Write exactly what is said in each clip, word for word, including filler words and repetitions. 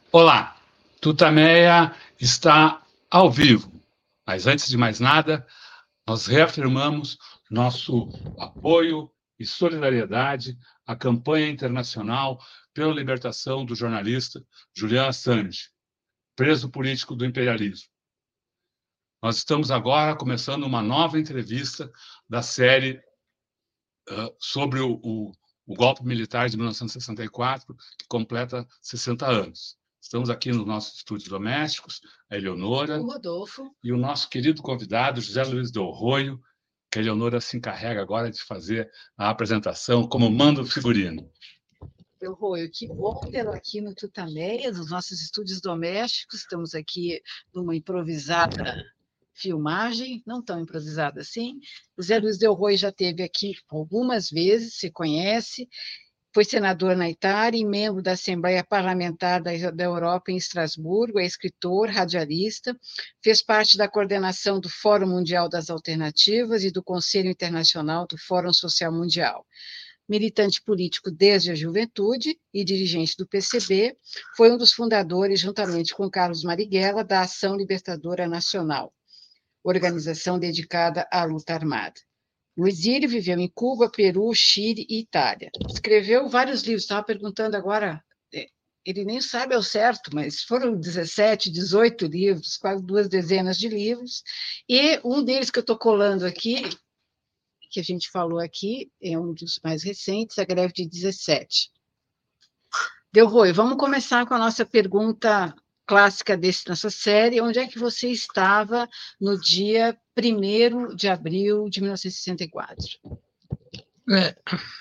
Olá, Tutameia está ao vivo, mas antes de mais nada, nós reafirmamos nosso apoio e solidariedade à campanha internacional pela libertação do jornalista Julian Assange, preso político do imperialismo. Nós estamos agora começando uma nova entrevista da série uh, sobre o, o, o golpe militar de mil novecentos e sessenta e quatro, que completa sessenta anos. Estamos aqui nos nossos estúdios domésticos, a Eleonora, o Rodolfo e o nosso querido convidado, José Luiz Del Roio, que a Eleonora se encarrega agora de fazer a apresentação como manda o figurino. Del Roio, que bom tê-lo aqui no Tutameia, nos nossos estúdios domésticos. Estamos aqui numa improvisada filmagem, não tão improvisada assim. O Zé Luiz Del Roio já esteve aqui algumas vezes, se conhece, foi senador na Itália e membro da Assembleia Parlamentar da, da Europa em Estrasburgo, é escritor, radialista, fez parte da coordenação do Fórum Mundial das Alternativas e do Conselho Internacional do Fórum Social Mundial. Militante político desde a juventude e dirigente do P C B, foi um dos fundadores, juntamente com Carlos Marighella, da Ação Libertadora Nacional, organização dedicada à luta armada. No exílio, viveu em Cuba, Peru, Chile e Itália. Escreveu vários livros. Estava perguntando agora, ele nem sabe ao certo, mas foram dezessete, dezoito livros, quase duas dezenas de livros. E um deles que eu estou colando aqui, que a gente falou aqui, é um dos mais recentes, a greve de dezessete. Del Roio, vamos começar com a nossa pergunta clássica desse, nessa série. Onde é que você estava no dia primeiro de abril de mil novecentos e sessenta e quatro? É.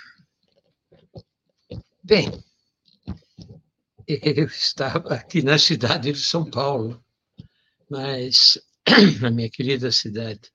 Bem, eu estava aqui na cidade de São Paulo, mas na minha querida cidade,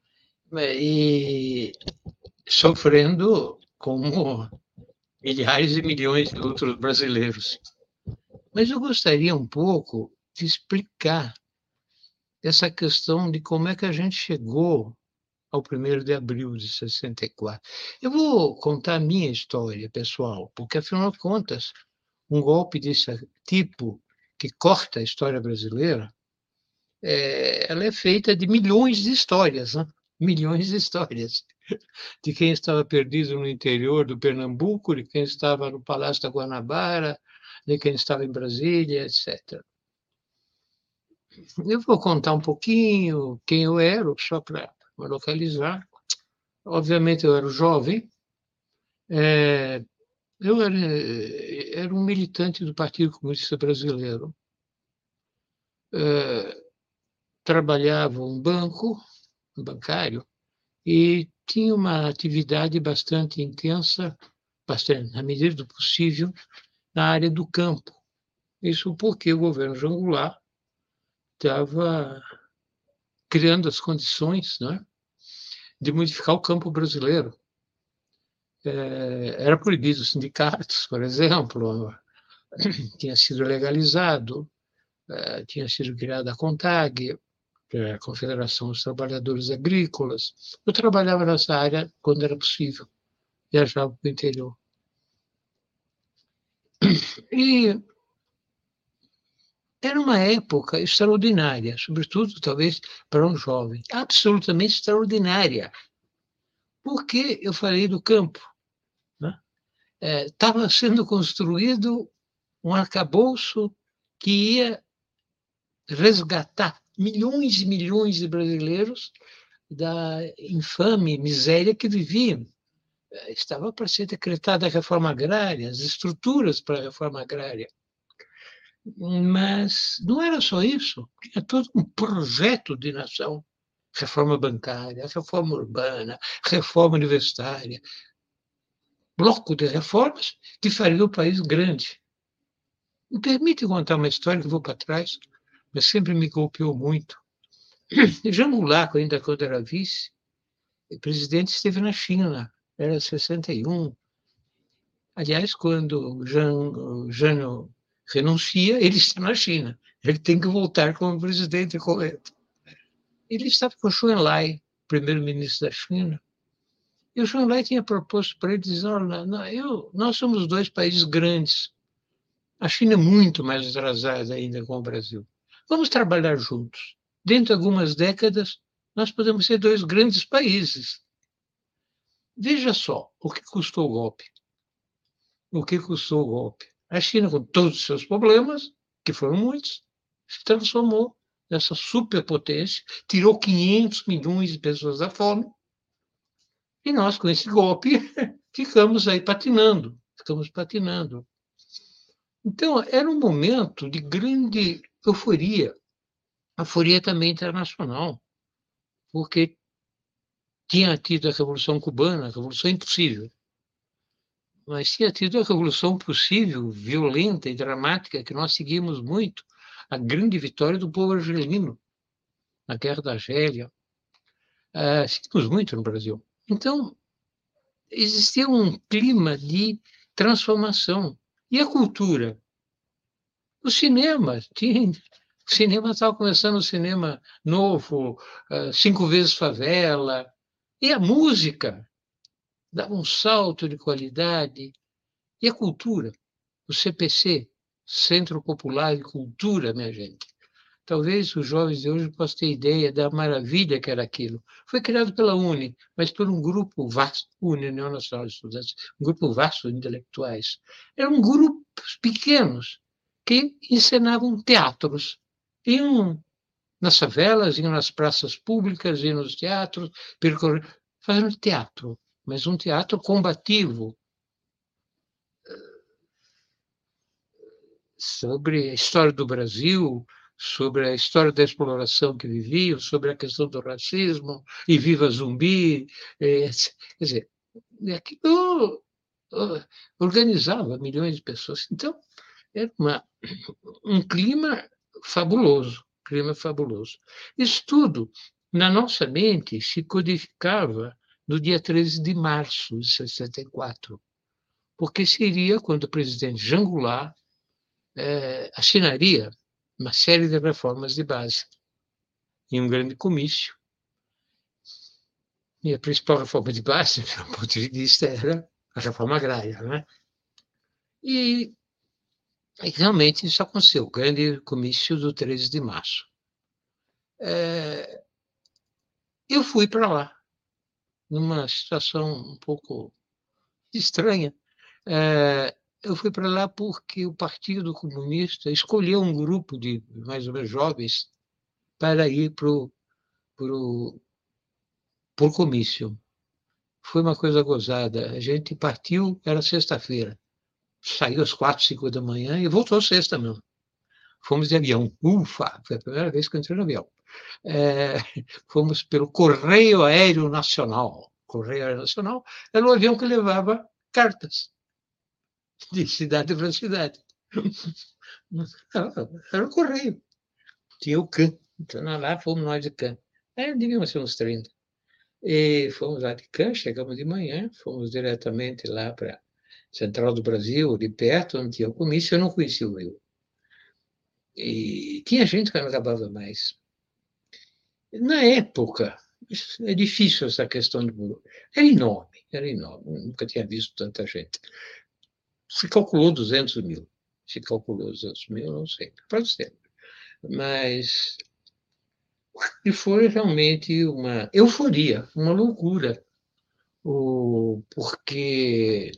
e sofrendo como milhares e milhões de outros brasileiros. Mas eu gostaria um pouco de explicar essa questão de como é que a gente chegou ao primeiro de abril de sessenta e quatro. Eu vou contar a minha história pessoal, porque, afinal de contas, um golpe desse tipo, que corta a história brasileira, é, ela é feita de milhões de histórias, né? Milhões de histórias. De quem estava perdido no interior do Pernambuco, de quem estava no Palácio da Guanabara, de quem estava em Brasília, etcétera. Eu vou contar um pouquinho quem eu era, só para localizar. Obviamente, eu era jovem. É, eu era, era um militante do Partido Comunista Brasileiro. É, trabalhava em um banco, um bancário, e tinha uma atividade bastante intensa, bastante, na medida do possível, na área do campo. Isso porque o governo João Goulart estava criando as condições, né, de modificar o campo brasileiro. É, era proibido os sindicatos, por exemplo, tinha sido legalizado, é, tinha sido criada a CONTAG, a Confederação dos Trabalhadores Agrícolas. Eu trabalhava nessa área quando era possível, viajava para o interior. E era uma época extraordinária, sobretudo, talvez, para um jovem, absolutamente extraordinária. Por que eu falei do campo? Estava é, sendo construído um arcabouço que ia resgatar milhões e milhões de brasileiros da infame miséria que viviam. Estava para ser decretada a reforma agrária, as estruturas para a reforma agrária. Mas não era só isso, tinha todo um projeto de nação. Reforma bancária, reforma urbana, reforma universitária. Bloco de reformas que faria o país grande. Me permite contar uma história que vou para trás, mas sempre me golpeou muito. Jean Goulart, ainda quando era vice, o presidente esteve na China, era sessenta e um. Aliás, quando Jean, Jean renuncia, ele está na China. Ele tem que voltar como presidente correto. Ele estava com Zhou Enlai, primeiro-ministro da China, e o Zhou Enlai tinha proposto para ele, dizendo, olha, eu, nós somos dois países grandes, A China é muito mais atrasada ainda com o Brasil. Vamos trabalhar juntos. Dentro de algumas décadas, nós podemos ser dois grandes países. Veja só o que custou o golpe. O que custou o golpe? A China, com todos os seus problemas, que foram muitos, se transformou nessa superpotência, tirou quinhentos milhões de pessoas da fome, e nós, com esse golpe, ficamos aí patinando, ficamos patinando. Então, era um momento de grande euforia, euforia também internacional, porque tinha tido a Revolução Cubana, a Revolução Impossível, mas tinha tido a Revolução Possível, violenta e dramática, que nós seguimos muito, a grande vitória do povo argelino, na Guerra da Argélia. Uh, seguimos muito no Brasil. Então, existia um clima de transformação. E a cultura? O cinema. Tinha, o cinema estava começando o cinema novo, uh, Cinco Vezes Favela. E a música dava um salto de qualidade. E a cultura? O C P C, Centro Popular de Cultura, minha gente. Talvez os jovens de hoje possam ter ideia da maravilha que era aquilo. Foi criado pela UNE, mas por um grupo vasto, União Nacional de Estudantes, um grupo vasto de intelectuais. Eram grupos pequenos que encenavam teatros. Iam nas favelas, iam nas praças públicas, iam nos teatros, percorrendo, fazendo teatro, mas um teatro combativo, sobre a história do Brasil, sobre a história da exploração que viviam, sobre a questão do racismo, e Viva Zumbi. É, quer dizer, aquilo organizava milhões de pessoas. Então, era uma, um clima fabuloso, clima fabuloso. Isso tudo, na nossa mente, se codificava no dia treze de março de sessenta e quatro, porque seria quando o presidente Jean Goulart é, assinaria uma série de reformas de base em um grande comício. E a principal reforma de base, do ponto de vista, era a reforma agrária, né? E, e realmente isso aconteceu, o grande comício do treze de março. É, eu fui para lá, numa situação um pouco estranha. É, eu fui para lá porque o Partido Comunista escolheu um grupo de mais ou menos jovens para ir para o por comício. Foi uma coisa gozada. A gente partiu, era sexta-feira. Saiu às quatro, cinco da manhã e voltou sexta mesmo. Fomos de avião. Ufa! Foi a primeira vez que eu entrei no avião. É, fomos pelo Correio Aéreo Nacional. Correio Aéreo Nacional era um avião que levava cartas de cidade para cidade. Era o Correio. Tinha o C A N. Então, lá fomos nós de C A N. É, devíamos ser uns trinta. E fomos lá de C A N, chegamos de manhã, fomos diretamente lá para a Central do Brasil, de perto, onde tinha o comício. Eu não conhecia o Rio. E tinha gente que não acabava mais. Na época, é difícil essa questão do... Era enorme, era enorme. Eu nunca tinha visto tanta gente. Se calculou duzentos mil. Se calculou duzentos mil, não sei. Pode ser. Mas... E foi realmente uma euforia, uma loucura. O... Porque...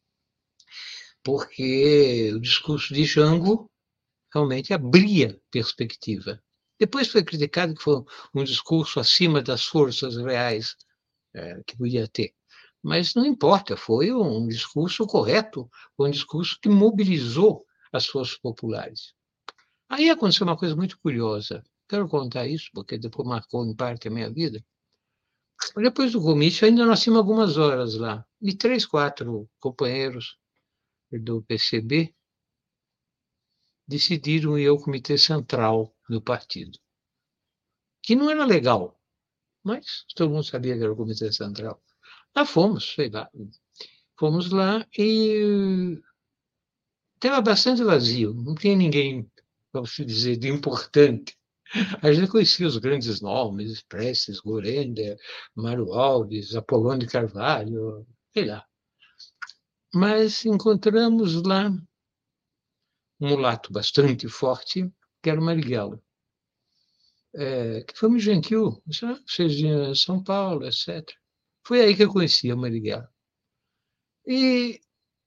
Porque o discurso de Jango realmente abria perspectiva. Depois foi criticado que foi um discurso acima das forças reais é, que podia ter. Mas não importa, foi um discurso correto, foi um discurso que mobilizou as forças populares. Aí aconteceu uma coisa muito curiosa. Quero contar isso, porque depois marcou em parte a minha vida. Depois do comício, ainda nós tínhamos algumas horas lá. E três, quatro companheiros do P C B decidiram ir ao comitê central do partido, que não era legal, mas todo mundo sabia que era o comitê central. Lá fomos, sei lá, fomos lá e estava bastante vazio, não tinha ninguém, vamos dizer, de importante. A gente conhecia os grandes nomes, Prestes, Gorender, Mário Alves, Apolônio de Carvalho, sei lá. Mas encontramos lá um mulato bastante forte, que era o Marighella, é, que foi muito gentil, vocês iam a São Paulo, etcétera. Foi aí que eu conheci a Marighella. E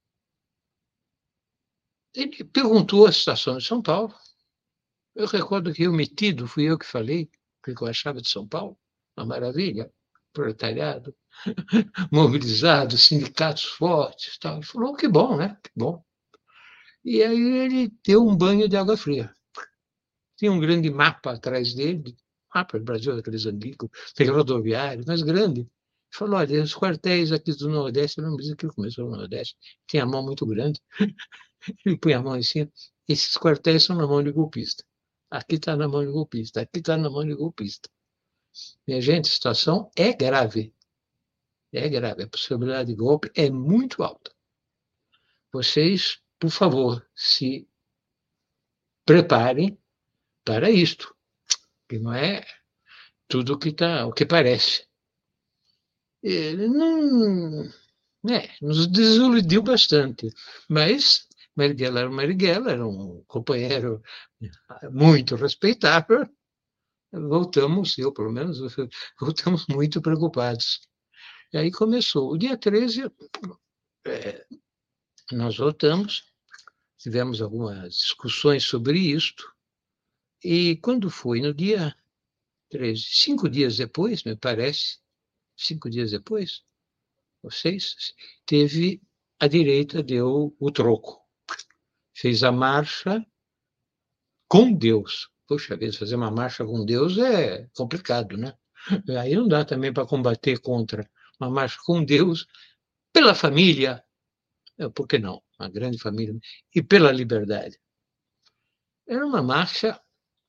ele perguntou a situação de São Paulo. Eu recordo que eu, metido, fui eu que falei o que eu achava de São Paulo. Uma maravilha, proletariado, mobilizado, sindicatos fortes. Tal. Ele falou, que bom, né? Que bom. E aí ele deu um banho de água fria. Tinha um grande mapa atrás dele, mapa do Brasil, daqueles antigos, aquele rodoviário, mas grande. Ele falou, olha, os quartéis aqui do Nordeste, eu não me dizer que ele começou no Nordeste, tinha a mão muito grande. Ele põe a mão em cima, esses quartéis são na mão de golpista. Aqui está na mão de golpista, aqui está na mão de golpista. Minha gente, a situação é grave. É grave. A possibilidade de golpe é muito alta. Vocês, por favor, se preparem para isto, que não é tudo o que, tá, o que parece. Ele não, né, nos desiludiu bastante, mas Marighella era Marighella, era um companheiro muito respeitável. Voltamos, eu pelo menos, voltamos muito preocupados. E aí começou. O dia treze, é, nós voltamos, tivemos algumas discussões sobre isto, e quando foi no dia treze, cinco dias depois, me parece, cinco dias depois, ou seis, teve, a direita deu o troco, fez a marcha com Deus. Poxa vida, fazer uma marcha com Deus é complicado, né? Aí não dá também para combater contra uma marcha com Deus, pela família, por que não? Uma grande família, e pela liberdade. Era uma marcha,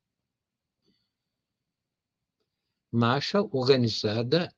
marcha organizada,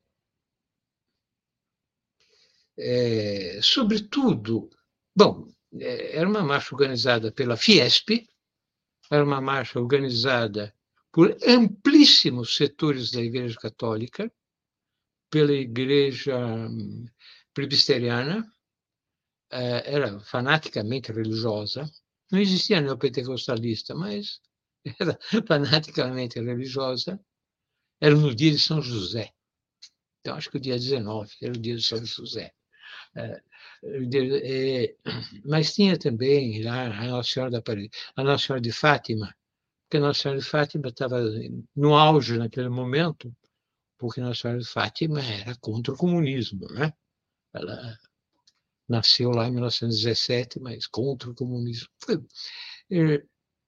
é, sobretudo, bom, é, era uma marcha organizada pela Fiesp, era uma marcha organizada por amplíssimos setores da Igreja Católica, pela Igreja Presbiteriana, era fanaticamente religiosa, não existia neopentecostalista, mas era fanaticamente religiosa, era no dia de São José. Então, acho que o dia dezenove era o dia de São José. É, é, mas tinha também lá a Nossa Senhora da Aparecida, a Nossa Senhora de Fátima, porque a Nossa Senhora de Fátima estava no auge naquele momento, porque a Nossa Senhora de Fátima era contra o comunismo, né? Ela nasceu lá em mil novecentos e dezessete, mas contra o comunismo. Foi, é,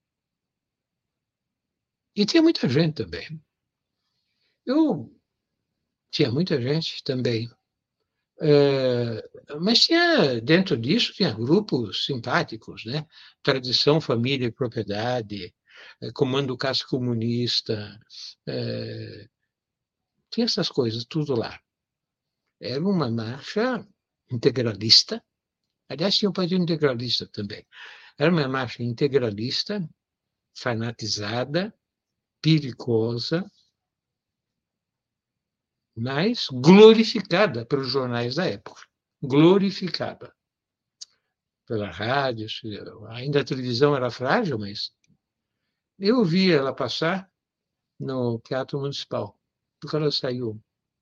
e tinha muita gente também. Eu tinha muita gente também. É, mas tinha, dentro disso, tinha grupos simpáticos, né? Tradição, família e propriedade, é, comando caça comunista, é, tinha essas coisas tudo lá. Era uma marcha integralista, aliás, tinha um partido integralista também. Era uma marcha integralista, fanatizada, perigosa, mas glorificada pelos jornais da época. Glorificada pela rádio. Ainda a televisão era frágil, mas eu vi ela passar no Teatro Municipal, porque ela saiu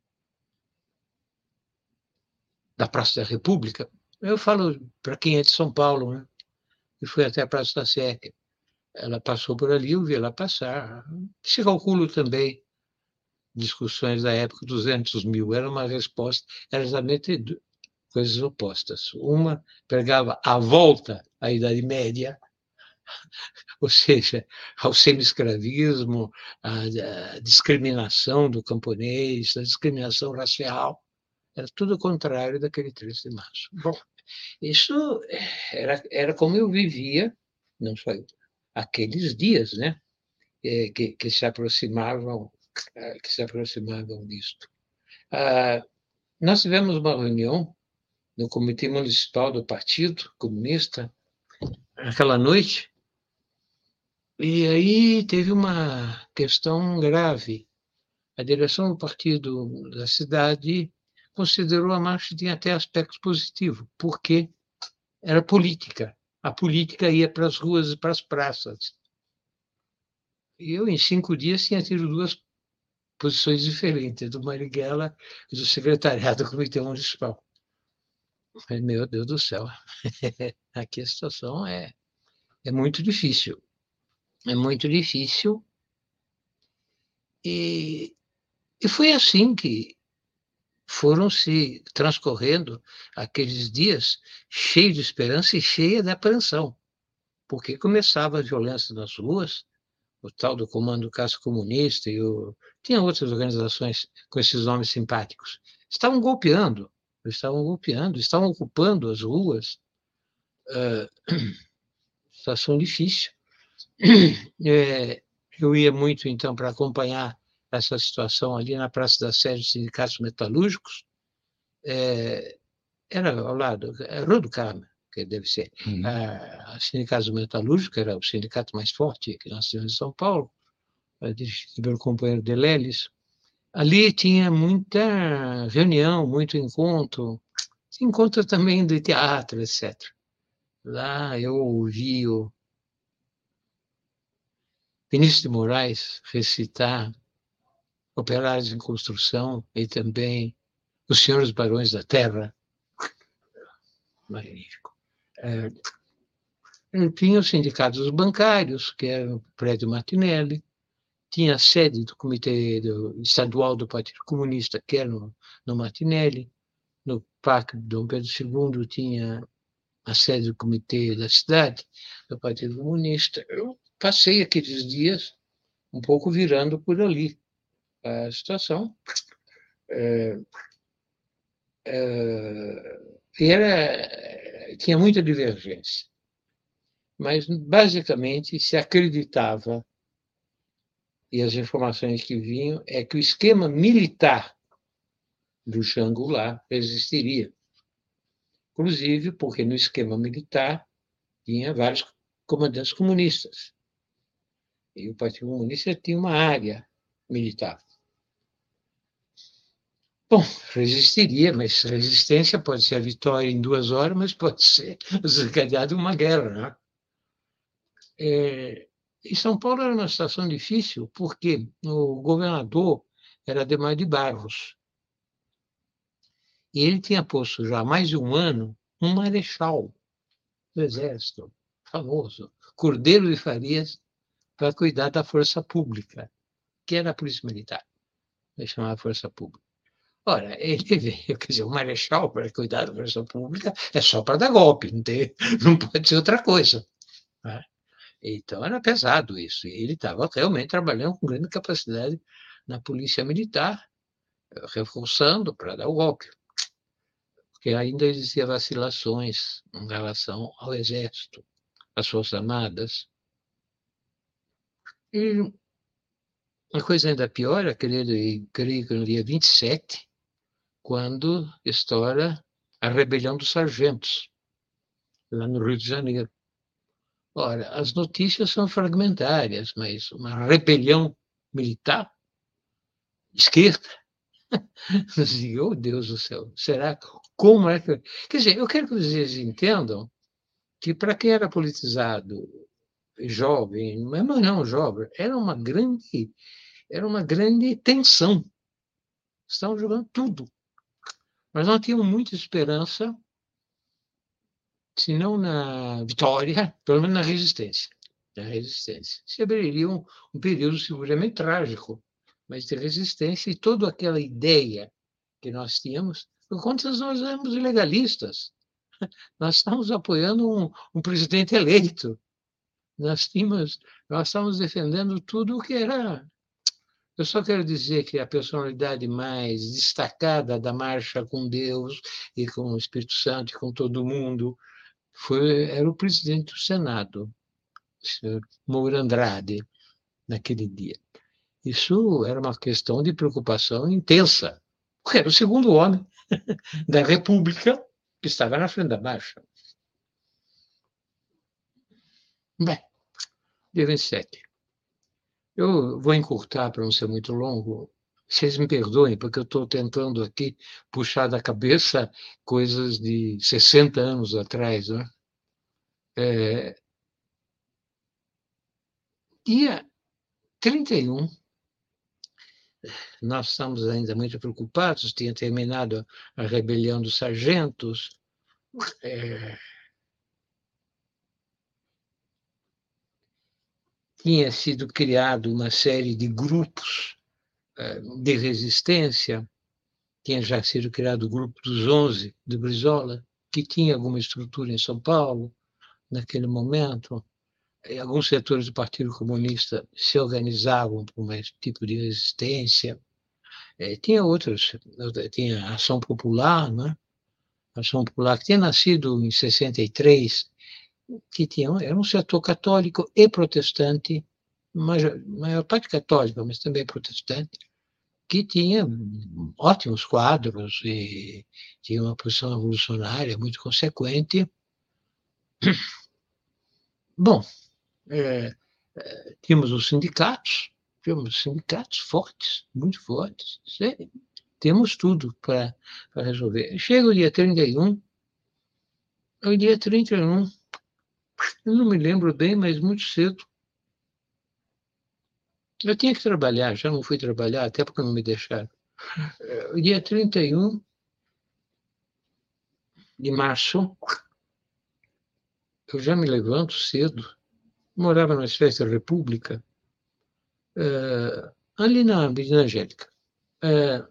da Praça da República. Eu falo para quem é de São Paulo, né? E foi até a Praça da Sé. Ela passou por ali, eu vi ela passar. Se calculo também discussões da época, duzentos mil, era uma resposta, era exatamente coisas opostas. Uma pegava a volta à Idade Média, ou seja, ao semi-escravismo, à discriminação do camponês, a discriminação racial, era tudo o contrário daquele treze de março. Bom, isso era, era como eu vivia, não só eu, aqueles dias, né, que, que se aproximavam, que se aproximavam disto. Ah, nós tivemos uma reunião no Comitê Municipal do Partido Comunista, aquela noite, e aí teve uma questão grave. A direção do partido da cidade considerou a marcha tinha até aspectos positivos, porque era política. a política ia para as ruas e para as praças. E eu, em cinco dias, tinha tido duas posições diferentes, do Marighella e do secretariado do Comitê Municipal. Mas, meu Deus do céu, aqui a situação é, é muito difícil. É muito difícil. E, e foi assim que foram se transcorrendo aqueles dias cheios de esperança e cheia de apreensão, porque começava a violência nas ruas, o tal do Comando Caça Comunista e o... tinha outras organizações com esses nomes simpáticos. Estavam golpeando, estavam golpeando, estavam ocupando as ruas. Uh, situação difícil. É, eu ia muito, então, para acompanhar essa situação ali na Praça da Sé dos Sindicatos Metalúrgicos. É, era ao lado, é Rua do Carmo, que deve ser. Uhum. A, a Sindicato Metalúrgico era o sindicato mais forte que nós tínhamos em São Paulo, dirigido pelo companheiro Deleles. Ali tinha muita reunião, muito encontro, encontro também de teatro, etcétera. Lá eu ouvi o Vinícius de Moraes recitar Operários em Construção e também Os Senhores Barões da Terra. Magnífico. É, tinha os sindicatos bancários, que era o prédio Martinelli, tinha a sede do Comitê do, Estadual do Partido Comunista, que era no, no Martinelli, no Parque Dom Pedro segundo tinha a sede do Comitê da Cidade, do Partido Comunista. Eu passei aqueles dias um pouco virando por ali. A situação é, é, era, tinha muita divergência, mas basicamente se acreditava, e as informações que vinham, é que o esquema militar do Jean Goulart existiria. Inclusive porque no esquema militar tinha vários comandantes comunistas. E o Partido Comunista tinha uma área militar. Bom, resistiria, mas resistência pode ser a vitória em duas horas, mas pode ser desencadeada uma guerra, né? É, e São Paulo era uma situação difícil, porque o governador era Adhemar de Barros. E ele tinha posto já há mais de um ano um marechal do Exército, famoso, Cordeiro de Farias, para cuidar da Força Pública, que era a Polícia Militar. Ele chamava Força Pública. Ora, ele veio, quer dizer, o marechal para cuidar da Força Pública é só para dar golpe, não, tem, não pode ser outra coisa. Né? Então, era pesado isso. E ele estava realmente trabalhando com grande capacidade na Polícia Militar, reforçando para dar o golpe. Porque ainda existiam vacilações em relação ao Exército, às Forças Armadas. E a coisa ainda pior, creio, creio que no dia vinte e sete, quando estoura a rebelião dos sargentos, lá no Rio de Janeiro. Ora, as notícias são fragmentárias, mas uma rebelião militar, esquerda, oh Deus do céu, será? Como é que... Quer dizer, eu quero que vocês entendam que para quem era politizado, jovem, mas não jovem, era uma grande, era uma grande tensão. Estavam jogando tudo. Mas nós tínhamos muita esperança, se não na vitória, pelo menos na resistência. Na resistência. Se abriria um, um período seguramente trágico, mas de resistência e toda aquela ideia que nós tínhamos, por conta nós éramos legalistas. Nós estávamos apoiando um, um presidente eleito. Nós, tínhamos, nós estávamos defendendo tudo o que era... Eu só quero dizer que a personalidade mais destacada da marcha com Deus e com o Espírito Santo e com todo mundo foi, era o presidente do Senado, o senhor Moura Andrade, naquele dia. Isso era uma questão de preocupação intensa, porque era o segundo homem da República que estava na frente da marcha. Bem, dia vinte e sete. Eu vou encurtar para não ser muito longo. Vocês me perdoem, porque eu estou tentando aqui puxar da cabeça coisas de sessenta anos atrás, né? É, dia trinta e um, nós estamos ainda muito preocupados, tinha terminado a rebelião dos sargentos, é, tinha sido criado uma série de grupos é, de resistência, tinha já sido criado o grupo dos onze de Brizola, que tinha alguma estrutura em São Paulo naquele momento. E alguns setores do Partido Comunista se organizavam por um tipo de resistência. É, tinha outros, tinha a Ação Popular, né? A Ação Popular, que tinha nascido em sessenta e três, que tinha, era um setor católico e protestante, maior, maior parte católica, mas também protestante, que tinha ótimos quadros e tinha uma posição revolucionária muito consequente. Bom, é, é, tínhamos os sindicatos, tínhamos sindicatos fortes, muito fortes, sério. Temos tudo para resolver. Chega o dia trinta e um, o dia trinta e um, eu não me lembro bem, mas muito cedo. Eu tinha que trabalhar, já não fui trabalhar, até porque não me deixaram. O dia trinta e um de março, eu já me levanto cedo, morava numa espécie de república, uh, ali na Avenida Angélica. Uh,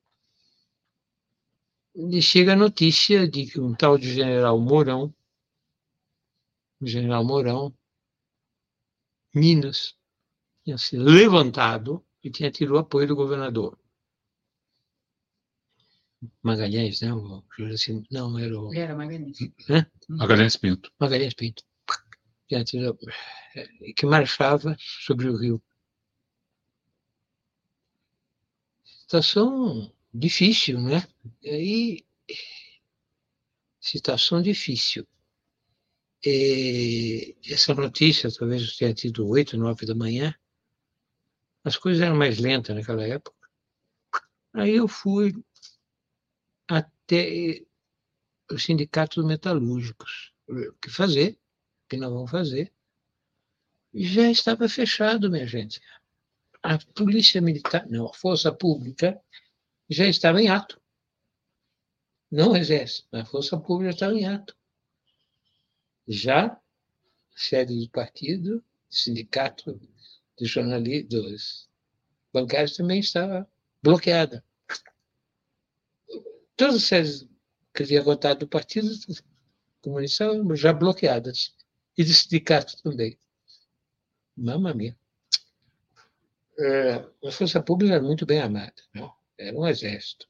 e chega a notícia de que um tal de general Mourão, o general Mourão, Minas, tinha se levantado e tinha tido o apoio do governador. Magalhães, né? O, assim, não, era o... Era Magalhães. Né? Magalhães Pinto. Magalhães Pinto. Que marchava sobre o rio. Situação difícil, né? E aí, situação difícil. E essa notícia, talvez tenha tido oito, nove da manhã, as coisas eram mais lentas naquela época. Aí eu fui até o Sindicato dos Metalúrgicos. O que fazer? O que nós vamos fazer? Já estava fechado, minha gente. A polícia militar, não, a força pública já estava em ato. Não o exército, a força pública estava em ato. Já a sede do partido, sindicato de jornalistas, bancários também estava bloqueada. Todas as sedes que havia votado do partido comunista estavam já bloqueadas. E do sindicato também. Mamma mia. É, a força pública era muito bem armada, não? Era um exército.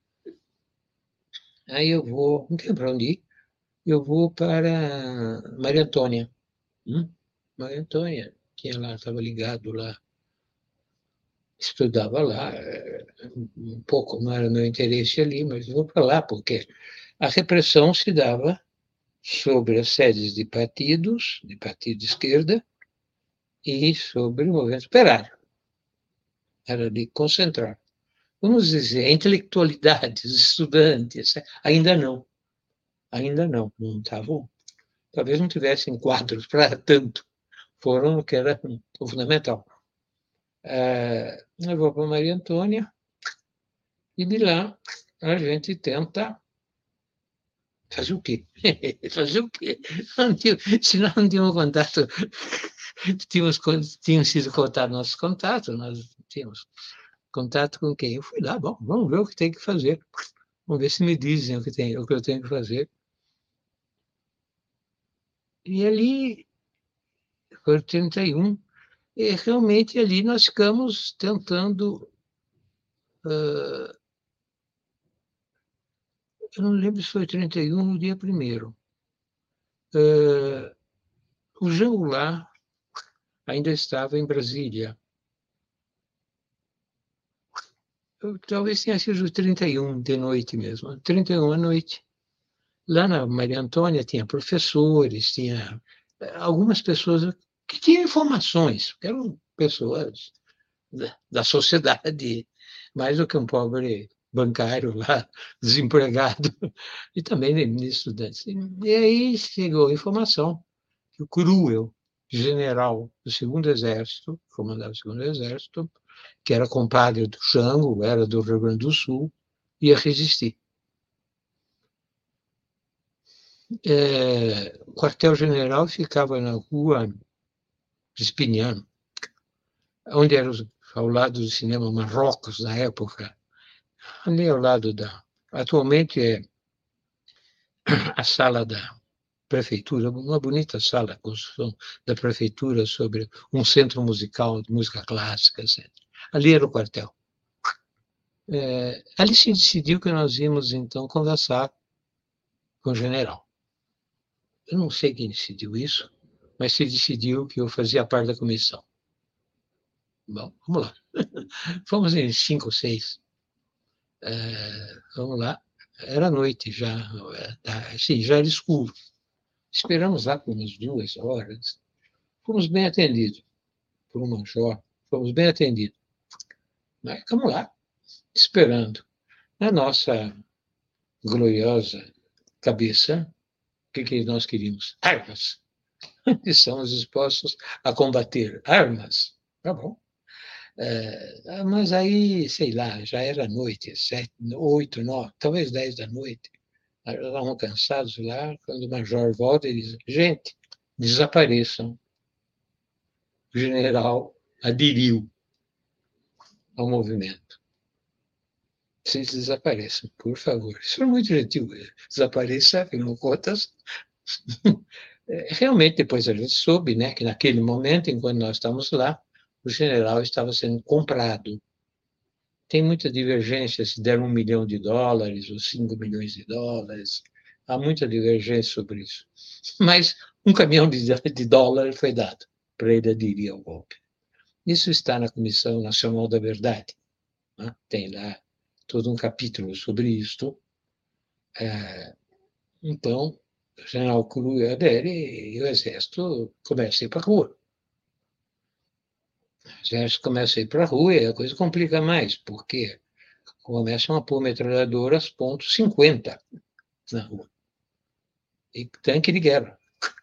Aí eu vou, não tem para onde ir, eu vou para Maria Antônia. Hum? Maria Antônia, tinha lá, estava ligado lá, estudava lá, um pouco não era meu interesse ali, mas vou para lá, porque a repressão se dava sobre as sedes de partidos, de partido de esquerda, e sobre o movimento operário. Era de concentrar. Vamos dizer, a intelectualidade, os estudantes, ainda não. Ainda não, não estavam. Talvez não tivessem quadros para tanto. Foram o que era o fundamental. É, eu vou para Maria Antônia e de lá a gente tenta fazer o quê? Fazer o quê? Não tinha, se nós não tínhamos contato, tínhamos, tínhamos sido contados nossos contatos, nós tínhamos contato com quem? Eu fui lá, bom, vamos ver o que tem que fazer. Vamos ver se me dizem o que, tem, o que eu tenho que fazer. E ali, foi trinta e um, e realmente ali nós ficamos tentando. Uh, eu não lembro se foi trinta e um no dia primeiro. Uh, o Jean Goulart ainda estava em Brasília. Eu, talvez tenha sido trinta e um de noite mesmo, trinta e um à noite. Lá na Maria Antônia tinha professores, tinha algumas pessoas que tinham informações, que eram pessoas da, da sociedade, mais do que um pobre bancário lá, desempregado, e também estudantes. E aí chegou a informação que o Cruel, general do segundo Exército, comandava o segundo Exército, que era compadre do Jango, era do Rio Grande do Sul, ia resistir. É, o quartel-general ficava na rua Espiniano, onde era ao lado do cinema Marrocos, na época, ali ao lado da... Atualmente é a sala da prefeitura, uma bonita sala, a construção da prefeitura sobre um centro musical de música clássica, etcétera. Ali era o quartel. É, ali se decidiu que nós íamos, então, conversar com o general. Eu não sei quem decidiu isso, mas se decidiu que eu fazia parte da comissão. Bom, vamos lá. Fomos em cinco ou seis. É, vamos lá. Era noite já, assim, já era escuro. Esperamos lá por umas duas horas. Fomos bem atendidos por um major. Fomos bem atendidos. Mas vamos lá, esperando. Na nossa gloriosa cabeça, o que, que nós queríamos? Armas. Estamos dispostos a combater. Armas. Tá bom. É, mas aí, sei lá, já era noite, sete, oito, nove, talvez dez da noite. Estavam cansados lá, quando o major volta e diz, gente, desapareçam. O general aderiu ao movimento. Vocês desapareçam, por favor. Isso foi muito gentil. Desapareça, afinal de contas. Realmente, depois a gente soube, né, que naquele momento, enquanto nós estávamos lá, o general estava sendo comprado. Tem muita divergência se deram um milhão de dólares ou cinco milhões de dólares. Há muita divergência sobre isso. Mas um caminhão de, de dólares foi dado para ele aderir ao golpe. Isso está na Comissão Nacional da Verdade. Né? Tem lá todo um capítulo sobre isto. É, então, o general Cruel adere e o Exército começa a ir para a rua. O Exército começa a ir para a rua e a coisa complica mais, porque começam a pôr metralhadoras ponto cinquenta na rua. E tanque de guerra.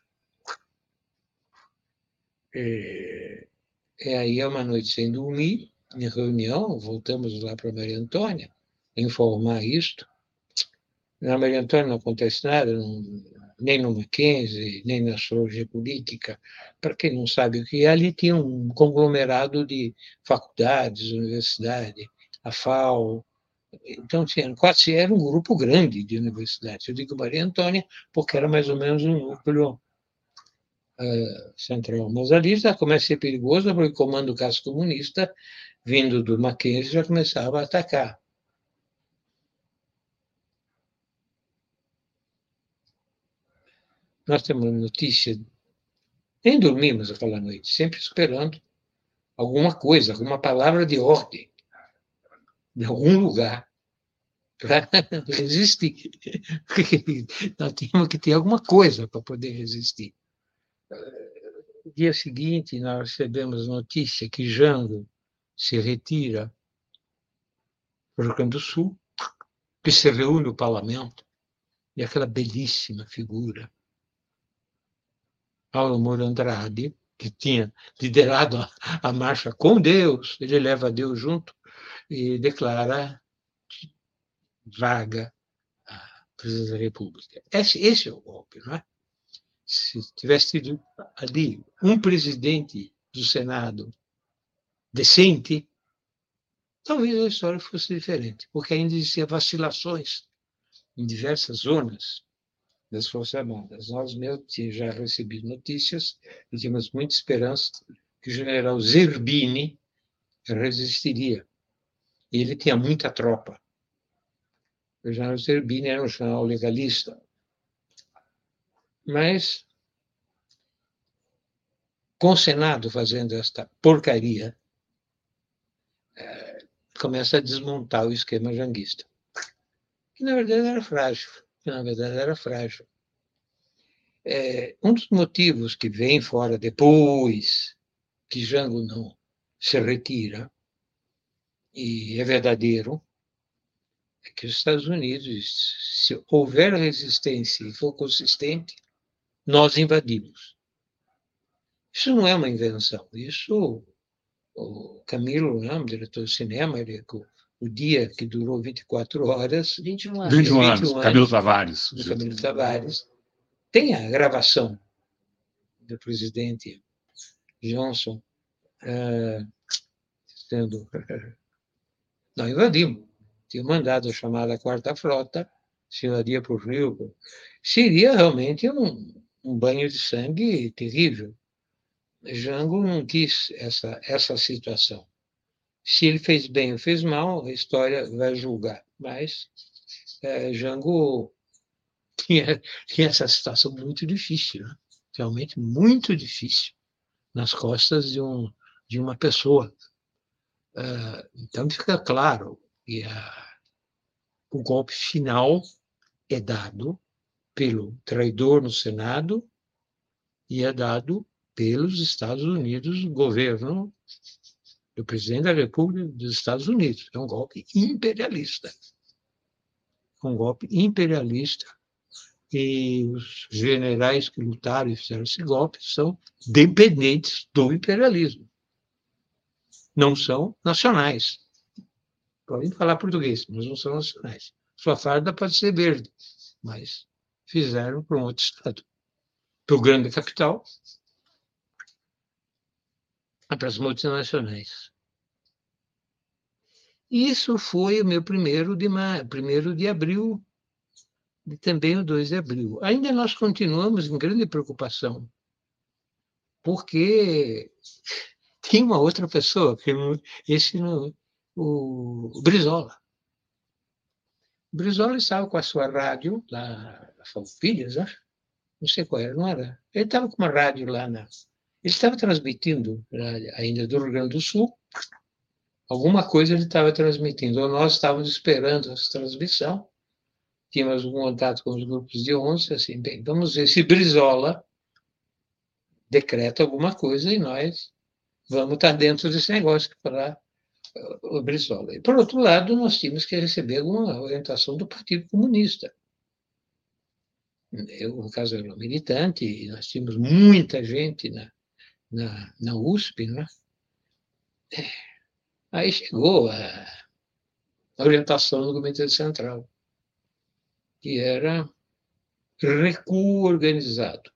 E, e aí é uma noite sem dormir, em reunião, voltamos lá para Maria Antônia, informar isto. Na Maria Antônia não acontece nada, não, nem no Mackenzie, nem na Sociologia Política. Para quem não sabe o que é, ali tinha um conglomerado de faculdades, universidade, a FAO. Então, tinha, quase era um grupo grande de universidades. Eu digo Maria Antônia porque era mais ou menos um núcleo uh, central. Mas ali já começa a ser perigoso, porque o comando do caso comunista, vindo do Mackenzie, já começava a atacar. Nós temos notícia, nem dormimos aquela noite, sempre esperando alguma coisa, alguma palavra de ordem, de algum lugar, para resistir. Nós tínhamos que ter alguma coisa para poder resistir. No dia seguinte, nós recebemos notícia que Jango se retira para o Rio Grande do Sul, que se reúne no parlamento, e aquela belíssima figura, Paulo Moura Andrade, que tinha liderado a, a marcha com Deus, ele leva Deus junto e declara vaga a presidência da República. Esse, esse é o golpe, não é? Se tivesse tido ali um presidente do Senado decente, talvez a história fosse diferente, porque ainda existiam vacilações em diversas zonas das Forças Armadas. Nós mesmos tínhamos já recebido notícias e tínhamos muita esperança que o general Zerbini resistiria. E ele tinha muita tropa. O general Zerbini era um general legalista. Mas, com o Senado fazendo esta porcaria, é, começa a desmontar o esquema janguista. Que, na verdade, era frágil. Que, na verdade, era frágil. É, um dos motivos que vem fora depois que Jango não se retira, e é verdadeiro, é que os Estados Unidos, se houver resistência e for consistente, nós invadimos. Isso não é uma invenção. Isso, o Camilo, né, o diretor de cinema, ele, o, o dia que durou vinte e quatro horas... vinte e um anos. vinte e um anos, Camilo Tavares. Do Camilo Tavares. Tem a gravação do presidente Johnson uh, sendo... Nós invadimos. Tinha mandado a chamada Quarta Frota, se invadia para o Rio. Seria realmente um, um banho de sangue terrível. Jango não quis essa, essa situação. Se ele fez bem ou fez mal, a história vai julgar. Mas é, Jango tinha, tinha essa situação muito difícil, né? Realmente muito difícil, nas costas de, um, de uma pessoa. Uh, então fica claro que a, o golpe final é dado pelo traidor no Senado e é dado pelos Estados Unidos, o governo do presidente da República dos Estados Unidos. É um golpe imperialista. Um golpe imperialista. E os generais que lutaram e fizeram esse golpe são dependentes do imperialismo. Não são nacionais. Podem falar português, mas não são nacionais. Sua farda pode ser verde, mas fizeram para um outro estado. Para o grande capital, para as multinacionais. Isso foi o meu primeiro de, ma... primeiro de abril, e também o dois de abril. Ainda nós continuamos em grande preocupação, porque tinha uma outra pessoa, que não... esse não... o Brizola. O Brizola estava com a sua rádio, lá na Farroupilhas, né? Não sei qual era, não era? Ele estava com uma rádio lá na... Ele estava transmitindo, ainda do Rio Grande do Sul, alguma coisa ele estava transmitindo, ou nós estávamos esperando essa transmissão, tínhamos algum contato com os grupos de onze, assim, bem, vamos ver se Brizola decreta alguma coisa e nós vamos estar dentro desse negócio para o Brizola. E, por outro lado, nós tínhamos que receber alguma orientação do Partido Comunista. Eu, no caso, era um militante, e nós tínhamos muita gente na, na, na U S P, né? Aí chegou a orientação do Comitê Central, que era recuo organizado.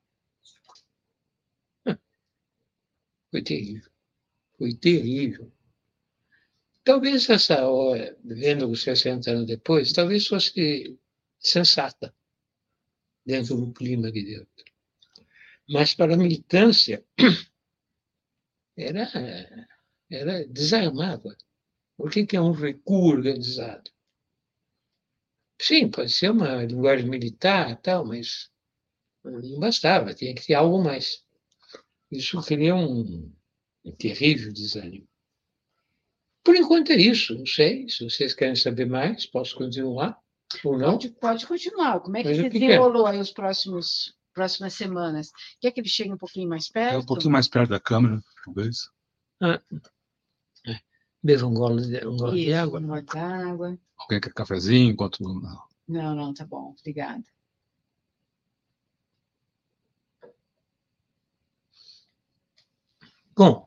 Foi terrível. Foi terrível. Talvez essa hora, vendo sessenta anos depois, talvez fosse sensata dentro do clima que deu. Mas para a militância era, era desarmava. O que é um recuo organizado? Sim, pode ser uma linguagem militar, tal, mas não bastava, tinha que ter algo mais. Isso cria um, um terrível desânimo. Por enquanto é isso, não sei. Se vocês querem saber mais, posso continuar ou não? Pode, pode continuar. Como é que Mas se o que desenrolou aí os próximos próximas semanas? Quer que ele chegue um pouquinho mais perto? É um pouquinho mais perto da câmera, talvez. Ah, é. Beba um gole de, um gole de Isso, água. um gole de água. Alguém quer cafezinho enquanto... Não, não, tá bom. Obrigada. Bom,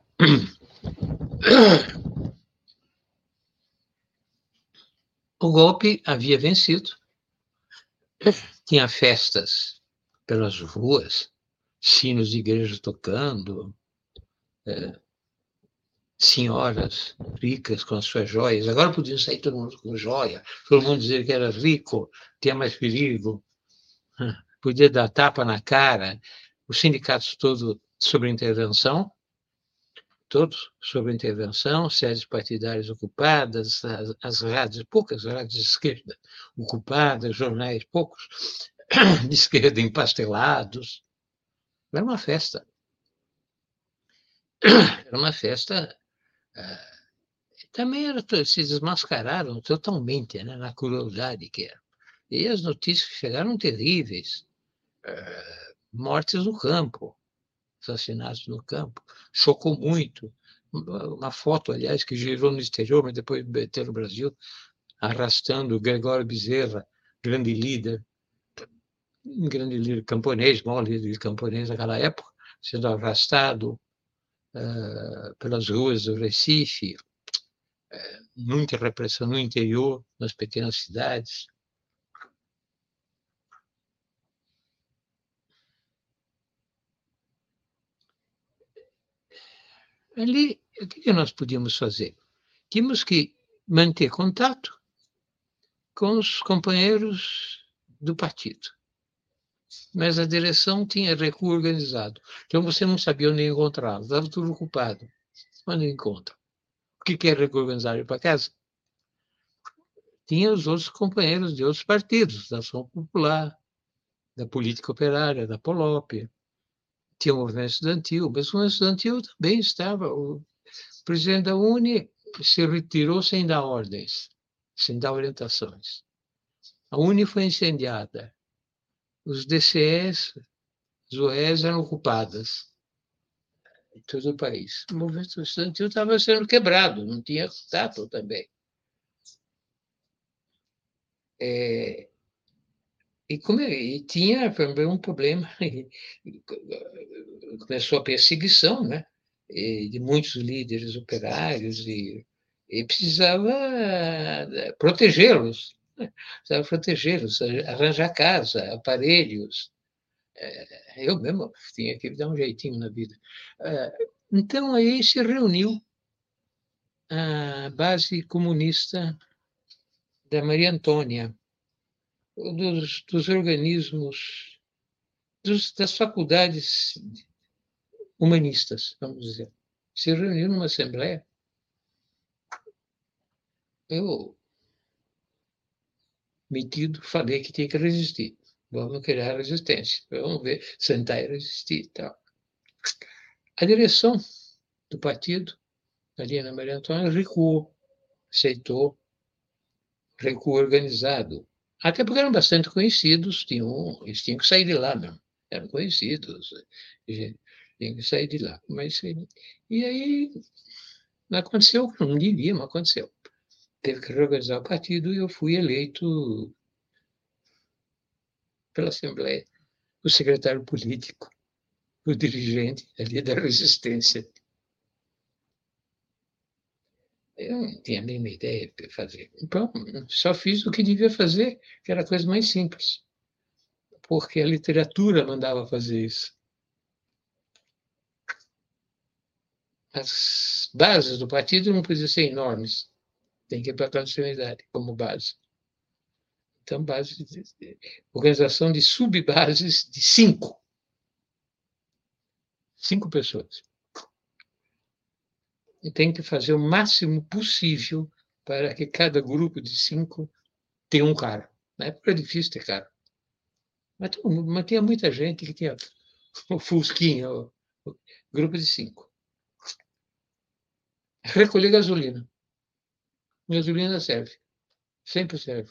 o golpe havia vencido. Tinha festas pelas ruas, sinos de igreja tocando, é, senhoras ricas com as suas joias. Agora podiam sair todo mundo com joia, todo mundo dizer que era rico, tinha mais perigo, podia dar tapa na cara. Os sindicatos todos sobre intervenção, todos sobre intervenção, sedes partidárias ocupadas, as, as rádios, poucas rádios de esquerda ocupadas, jornais poucos de esquerda empastelados. Era uma festa. Era uma festa. Uh, também era, se desmascararam totalmente, né, na crueldade que era. E as notícias que chegaram terríveis. Uh, mortes no campo, assassinatos no campo. Chocou muito. Uma foto, aliás, que girou no exterior, mas depois meteu no Brasil, arrastando Gregório Bezerra, grande líder, um grande líder camponês, maior líder camponês naquela época, sendo arrastado uh, pelas ruas do Recife, uh, muita repressão no interior, nas pequenas cidades. Ali, o que nós podíamos fazer? Tínhamos que manter contato com os companheiros do partido. Mas a direção tinha recuo organizado. Então você não sabia onde encontrá-lo, estava tudo ocupado. Onde encontra? O que é recuo organizado? Ir para casa? Tinha os outros companheiros de outros partidos, da Ação Popular, da Política Operária, da Polópia. Tinha o movimento estudantil, mas o movimento estudantil também estava. O presidente da Uni se retirou sem dar ordens, sem dar orientações. A Uni foi incendiada. Os D C Es, as O Es eram ocupadas em todo o país. O movimento estudantil estava sendo quebrado, não tinha contato também. É, e, como, e tinha também um problema, começou a perseguição, né, de muitos líderes operários, e, e precisava protegê-los, né? Precisava protegê-los, arranjar casa, aparelhos. Eu mesmo tinha que dar um jeitinho na vida. Então, aí se reuniu a base comunista da Maria Antônia, dos, dos organismos, dos, das faculdades humanistas, vamos dizer. Se reuniu numa assembleia. Eu, metido, falei que tinha que resistir. Vamos criar resistência. Vamos ver, sentar e resistir e tal. A direção do partido, ali na Maria Antônia, recuou, aceitou, recuo organizado. Até porque eram bastante conhecidos, tinham, eles tinham que sair de lá, não. Eram conhecidos, tinham que sair de lá. Mas, e aí aconteceu o que não devia, mas aconteceu. Teve que reorganizar o partido e eu fui eleito pela Assembleia, o secretário político, o dirigente ali da resistência. Eu não tinha a mínima ideia do que fazer. Então, só fiz o que devia fazer, que era a coisa mais simples, porque a literatura mandava fazer isso. As bases do partido não podiam ser enormes, tem que ir para a continuidade como base. Então, base de, de, organização de subbases de cinco. Cinco pessoas. E tem que fazer o máximo possível para que cada grupo de cinco tenha um cara. Na época era difícil ter cara. Mas, mas tinha muita gente que tinha o Fusquinha, o, o grupo de cinco. Recolher gasolina. Gasolina serve. Sempre serve.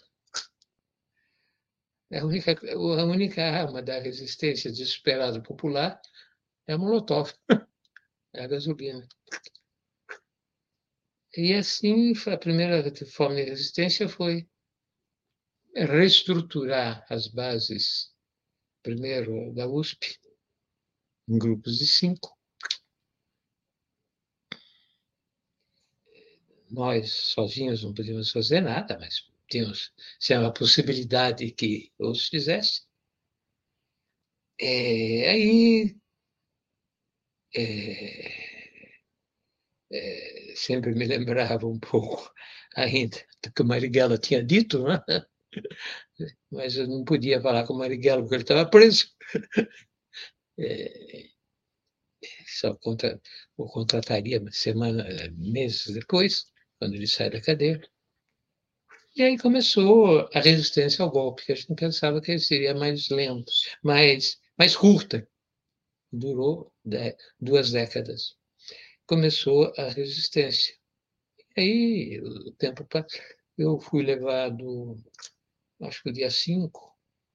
A única, a única arma da resistência desesperada popular é a Molotov, é a gasolina. E assim, a primeira forma de resistência foi reestruturar as bases, primeiro da U S P, em grupos de cinco. Nós, sozinhos, não podíamos fazer nada, mas tínhamos se uma possibilidade que outros fizessem. É, aí, é, é, sempre me lembrava um pouco ainda do que o Marighella tinha dito, né? Mas eu não podia falar com o Marighella porque ele estava preso. É, só contra, o contrataria semana, meses depois, quando ele sai da cadeia. E aí começou a resistência ao golpe, que a gente pensava que seria mais lento, mais, mais curta. Durou de, duas décadas. Começou a resistência. E aí o tempo passou. Eu fui levado, acho que o dia cinco,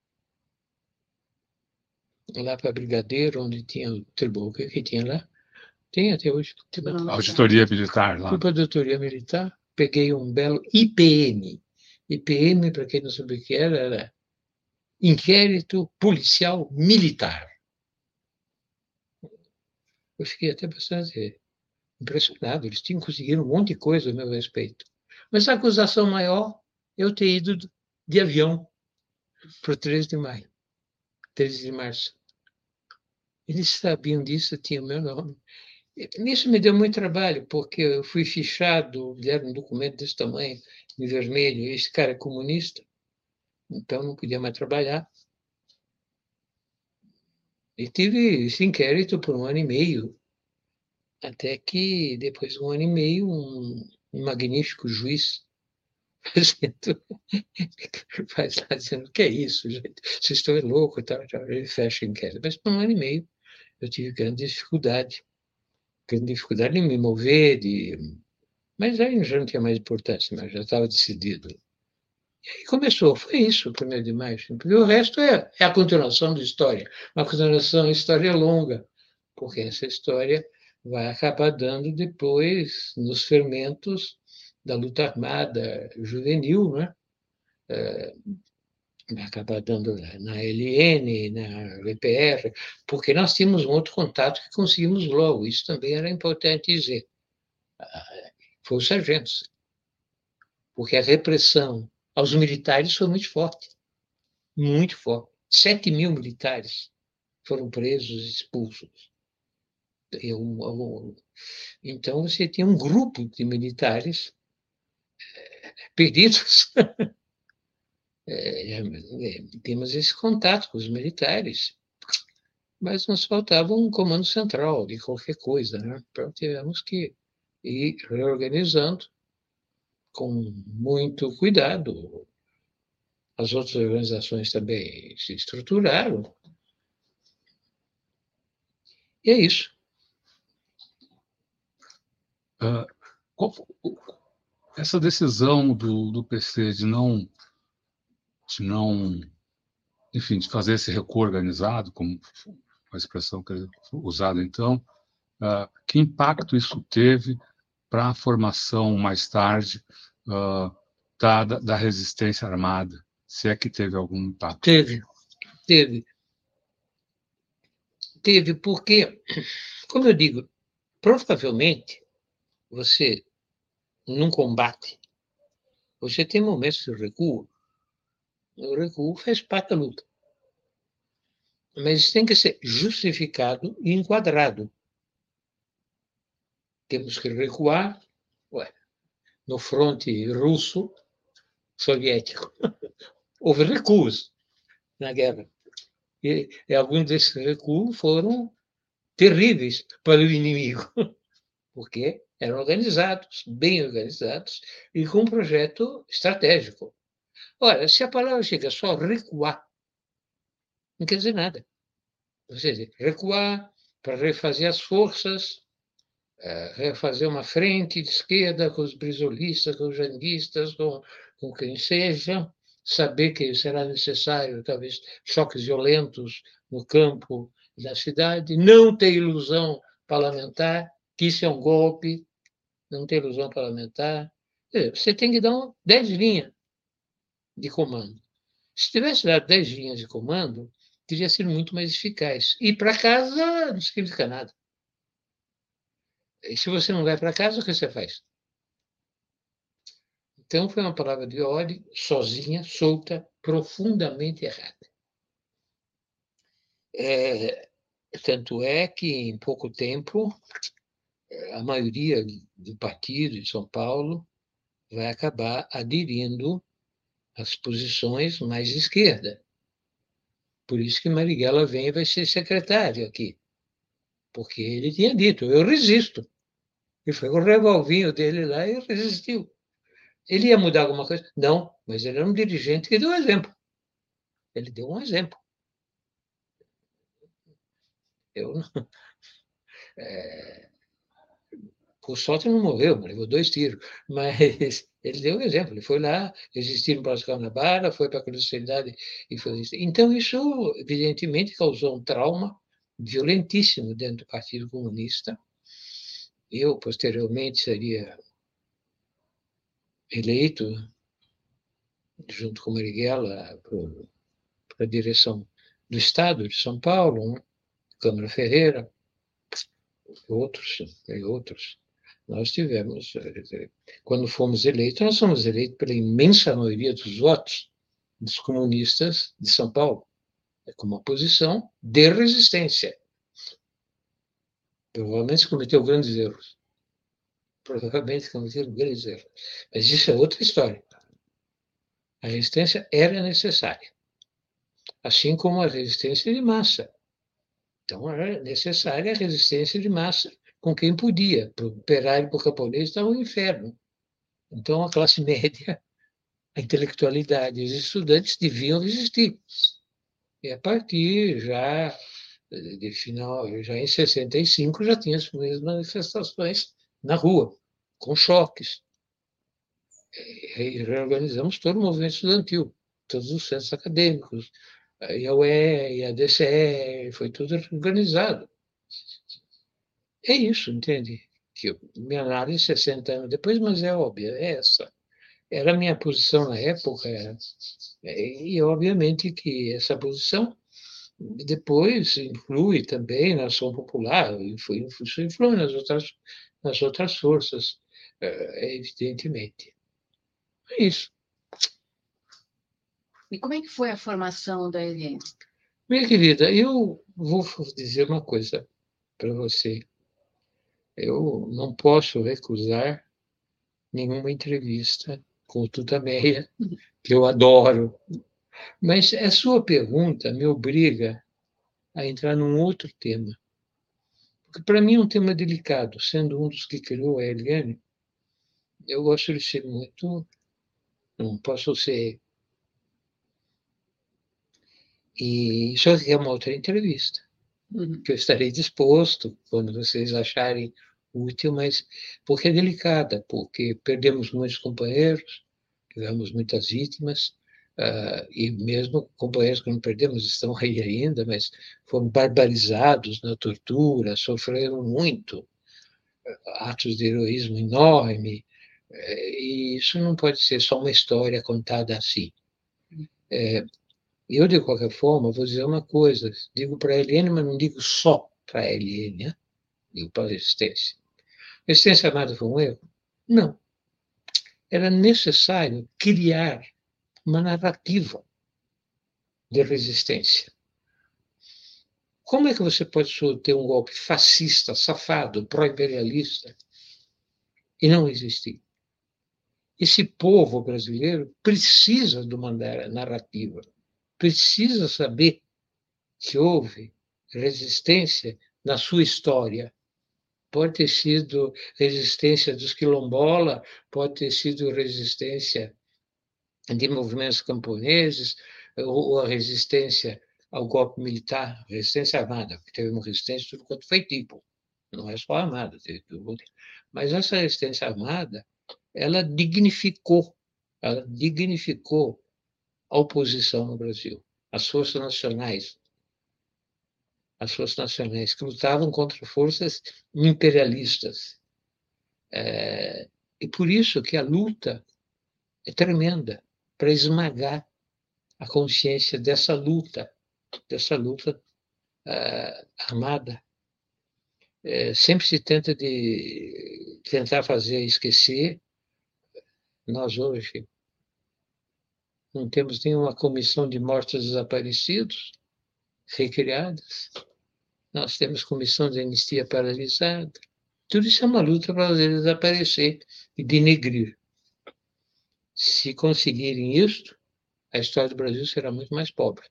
lá para Brigadeiro, onde tinha o tribunal, que tinha lá. Tem até hoje. A auditoria militar lá. Fui para a auditoria militar, peguei um belo I P M. I P M, para quem não sabe o que era, era Inquérito Policial Militar. Eu fiquei até bastante impressionado. Eles tinham conseguido um monte de coisa a meu respeito. Mas a acusação maior, eu ter ido de avião para o treze de maio, treze de março. Eles sabiam disso, tinham o meu nome. Isso me deu muito trabalho, porque eu fui fichado, deram um documento desse tamanho, em vermelho, e esse cara é comunista, então não podia mais trabalhar. E tive esse inquérito por um ano e meio, até que, depois de um ano e meio, um, um magnífico juiz faz lá dizendo, o que é isso, gente? Vocês estão loucos e tal, tal. Ele fecha o inquérito. Mas por um ano e meio eu tive grande dificuldade, grande dificuldade em me mover, de... mas aí já não tinha mais importância, mas já estava decidido. E aí começou, foi isso, o primeiro de maio, porque o resto é, é a continuação da história, uma continuação da história longa, porque essa história vai acabar dando depois nos fermentos da luta armada juvenil, né? Vai acabar dando na L N, na V P R, porque nós tínhamos um outro contato que conseguimos logo, isso também era importante dizer. Foi os sargentos, porque a repressão aos militares foi muito forte, muito forte. Sete mil militares foram presos e expulsos. Eu, então, você tinha um grupo de militares perdidos. É, é, temos esse contato com os militares, mas nos faltava um comando central de qualquer coisa, né? Então, tivemos que ir reorganizando com muito cuidado. As outras organizações também se estruturaram. E é isso. Uh, qual, essa decisão do, do P C de não, de não, enfim, de fazer esse recuo organizado, como a expressão que é usada então, uh, que impacto isso teve para a formação mais tarde uh, da, da resistência armada, se é que teve algum impacto? Teve, teve. Teve, porque, como eu digo, provavelmente você, num combate, você tem momentos de recuo. O recuo faz parte da luta. Mas tem que ser justificado e enquadrado. Temos que recuar. Ué, no fronte russo, soviético, houve recuos na guerra. E, e alguns desses recuos foram terríveis para o inimigo, porque eram organizados, bem organizados, e com um projeto estratégico. Ora, se a palavra chega só recuar, não quer dizer nada. Ou seja, recuar para refazer as forças, refazer uma frente de esquerda com os brizolistas, com os janguistas, com, com quem seja, saber que será necessário, talvez, choques violentos no campo da cidade, não ter ilusão parlamentar, que isso é um golpe, não ter ilusão parlamentar. Você tem que dar um, dez linhas de comando. Se tivesse dado dez linhas de comando, teria sido muito mais eficaz. Ir para casa não significa nada. E se você não vai para casa, o que você faz? Então, foi uma palavra de ordem, sozinha, solta, profundamente errada. É, tanto é que, em pouco tempo, a maioria do partido de São Paulo vai acabar aderindo às posições mais de esquerda. Por isso que Marighella vem e vai ser secretário aqui. Porque ele tinha dito, eu resisto. E foi com o revolvinho dele lá e resistiu. Ele ia mudar alguma coisa? Não, mas ele era um dirigente que deu um exemplo. Ele deu um exemplo. Eu não, é, por sorte não morreu, levou dois tiros, mas ele deu um exemplo. Ele foi lá, resistiu no Palácio Guanabara, foi para a clandestinidade e foi isso. Então, isso, evidentemente, causou um trauma violentíssimo dentro do Partido Comunista. Eu, posteriormente, seria eleito, junto com Marighella, para a direção do Estado de São Paulo, né? Câmara Ferreira. outros, e outros. Nós tivemos, quando fomos eleitos, nós fomos eleitos pela imensa maioria dos votos dos comunistas de São Paulo, com uma posição de resistência. Provavelmente cometeu grandes erros. Provavelmente cometeu grandes erros. Mas isso é outra história. A resistência era necessária, assim como a resistência de massa. Então, era necessária a resistência de massa com quem podia. Para o operário e para o camponês estava um inferno. Então, a classe média, a intelectualidade, os estudantes deviam resistir. E a partir já de final, já em sessenta e cinco, já tinha as primeiras manifestações na rua, com choques. E reorganizamos todo o movimento estudantil, todos os centros acadêmicos, a I A U E, a D C E, foi tudo organizado. É isso, entende? Que minha análise sessenta anos depois, mas é óbvia, é essa. Era a minha posição na época, e obviamente que essa posição depois influi também na ação popular, influi, influi nas outras, nas outras forças, evidentemente. É isso. E como é que foi a formação da Eliane? Minha querida, eu vou dizer uma coisa para você. Eu não posso recusar nenhuma entrevista com o Tutameia, que eu adoro. Mas a sua pergunta me obriga a entrar num outro tema. Porque, para mim, é um tema delicado. Sendo um dos que criou a Eliane, eu gosto de ser muito... Não posso ser... E isso é uma outra entrevista, uhum, que eu estarei disposto, quando vocês acharem útil, mas porque é delicada, porque perdemos muitos companheiros, tivemos muitas vítimas, uh, e mesmo companheiros que não perdemos estão aí ainda, mas foram barbarizados na tortura, sofreram muito, atos de heroísmo enorme, e isso não pode ser só uma história contada assim. É, eu, de qualquer forma, vou dizer uma coisa, digo para a Eliane, mas não digo só para a Eliane, né? Digo para a resistência. A resistência armada foi um erro? Não. Era necessário criar uma narrativa de resistência. Como é que você pode ter um golpe fascista, safado, pró-imperialista e não existir? Esse povo brasileiro precisa de uma narrativa, precisa saber que houve resistência na sua história. Pode ter sido resistência dos quilombolas, pode ter sido resistência de movimentos camponeses, ou a resistência ao golpe militar, resistência armada, porque teve uma resistência tudo quanto foi tipo, não é só armada, teve tudo. Mas essa resistência armada, ela dignificou, ela dignificou a oposição no Brasil, as forças nacionais, as forças nacionais que lutavam contra forças imperialistas. É, e por isso que a luta é tremenda, para esmagar a consciência dessa luta, dessa luta uh, armada. É, sempre se tenta de tentar fazer esquecer. Nós hoje não temos nenhuma comissão de mortos desaparecidos recriadas. Nós temos comissão de anistia paralisada. Tudo isso é uma luta para fazer desaparecer e denegrir. Se conseguirem isto, a história do Brasil será muito mais pobre.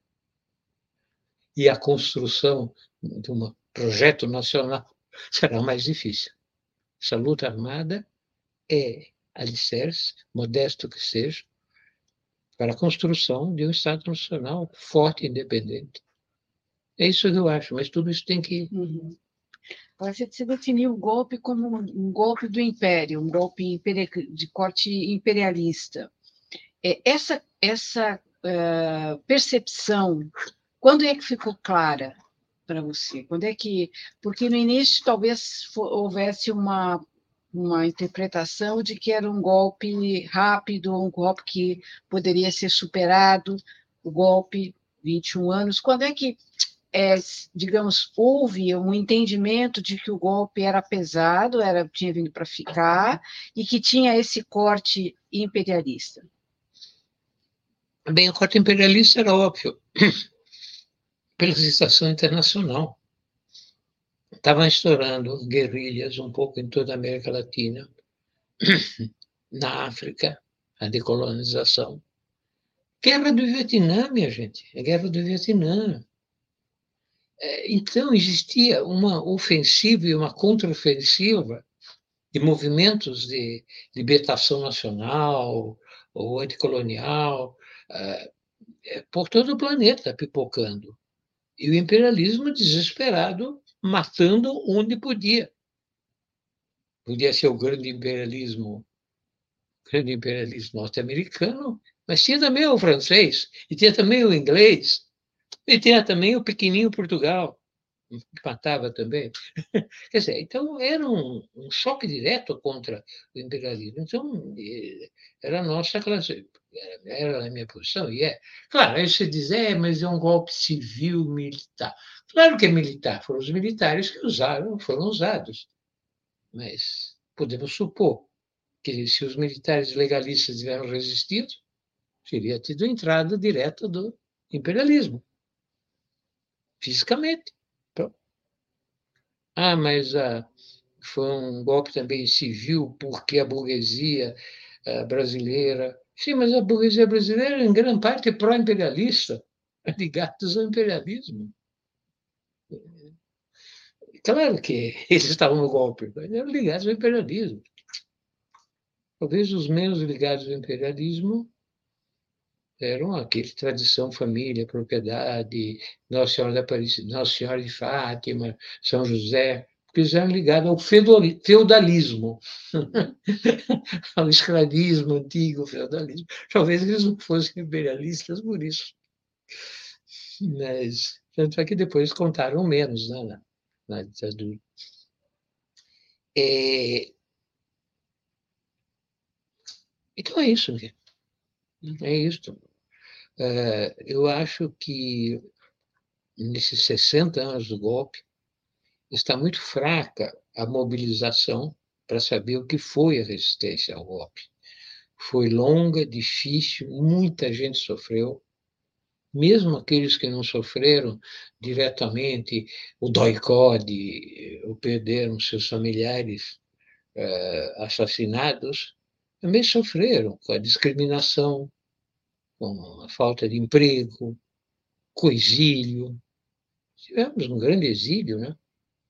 E a construção de um projeto nacional será mais difícil. Essa luta armada é alicerce, modesto que seja, para a construção de um Estado nacional forte e independente. É isso que eu acho, mas tudo isso tem que... Uhum. Você definiu o golpe como um golpe do império, um golpe de corte imperialista. Essa, essa uh, percepção, quando é que ficou clara para você? Quando é que... Porque no início talvez houvesse uma, uma interpretação de que era um golpe rápido, um golpe que poderia ser superado, o golpe vinte e um anos. Quando é que é, digamos, houve um entendimento de que o golpe era pesado, era, tinha vindo para ficar, e que tinha esse corte imperialista? Bem, o corte imperialista era óbvio, pela legislação internacional. Estavam estourando guerrilhas um pouco em toda a América Latina, na África, a decolonização. Guerra do Vietnã, minha gente, a guerra do Vietnã. Então, existia uma ofensiva e uma contraofensiva de movimentos de libertação nacional ou anticolonial por todo o planeta pipocando. E o imperialismo desesperado, matando onde podia. Podia ser o grande imperialismo, grande imperialismo norte-americano, mas tinha também o francês, e tinha também o inglês, e tinha também o pequenininho Portugal, que matava também. Quer dizer, então era um, um choque direto contra o imperialismo. Então, era a nossa classe, era a minha posição, e é. Claro, aí você diz, é, mas é um golpe civil, militar. Claro que é militar, foram os militares que usaram, foram usados. Mas podemos supor que se os militares legalistas tivessem resistido, teria tido entrada direta do imperialismo, fisicamente. Então, ah, mas ah, foi um golpe também civil, porque a burguesia ah, brasileira... Sim, mas a burguesia brasileira, em grande parte, é pró-imperialista, ligados ao imperialismo. Claro que eles estavam no golpe, mas eram ligados ao imperialismo. Talvez os menos ligados ao imperialismo eram aquele tradição, família, propriedade, Nossa Senhora da Aparecida, Nossa Senhora de Fátima, São José, porque eles eram ligados ao feudalismo, ao escravismo antigo, feudalismo. Talvez eles não fossem imperialistas por isso. Mas, tanto é que depois contaram menos, né, na, na ditadura. É... Então é isso, né? É isso. Uh, eu acho que nesses sessenta anos do golpe está muito fraca a mobilização para saber o que foi a resistência ao golpe. Foi longa, difícil, muita gente sofreu, mesmo aqueles que não sofreram diretamente o doicode, ou perderam seus familiares uh, assassinados, também sofreram com a discriminação, com a falta de emprego, com o exílio. Tivemos um grande exílio, né?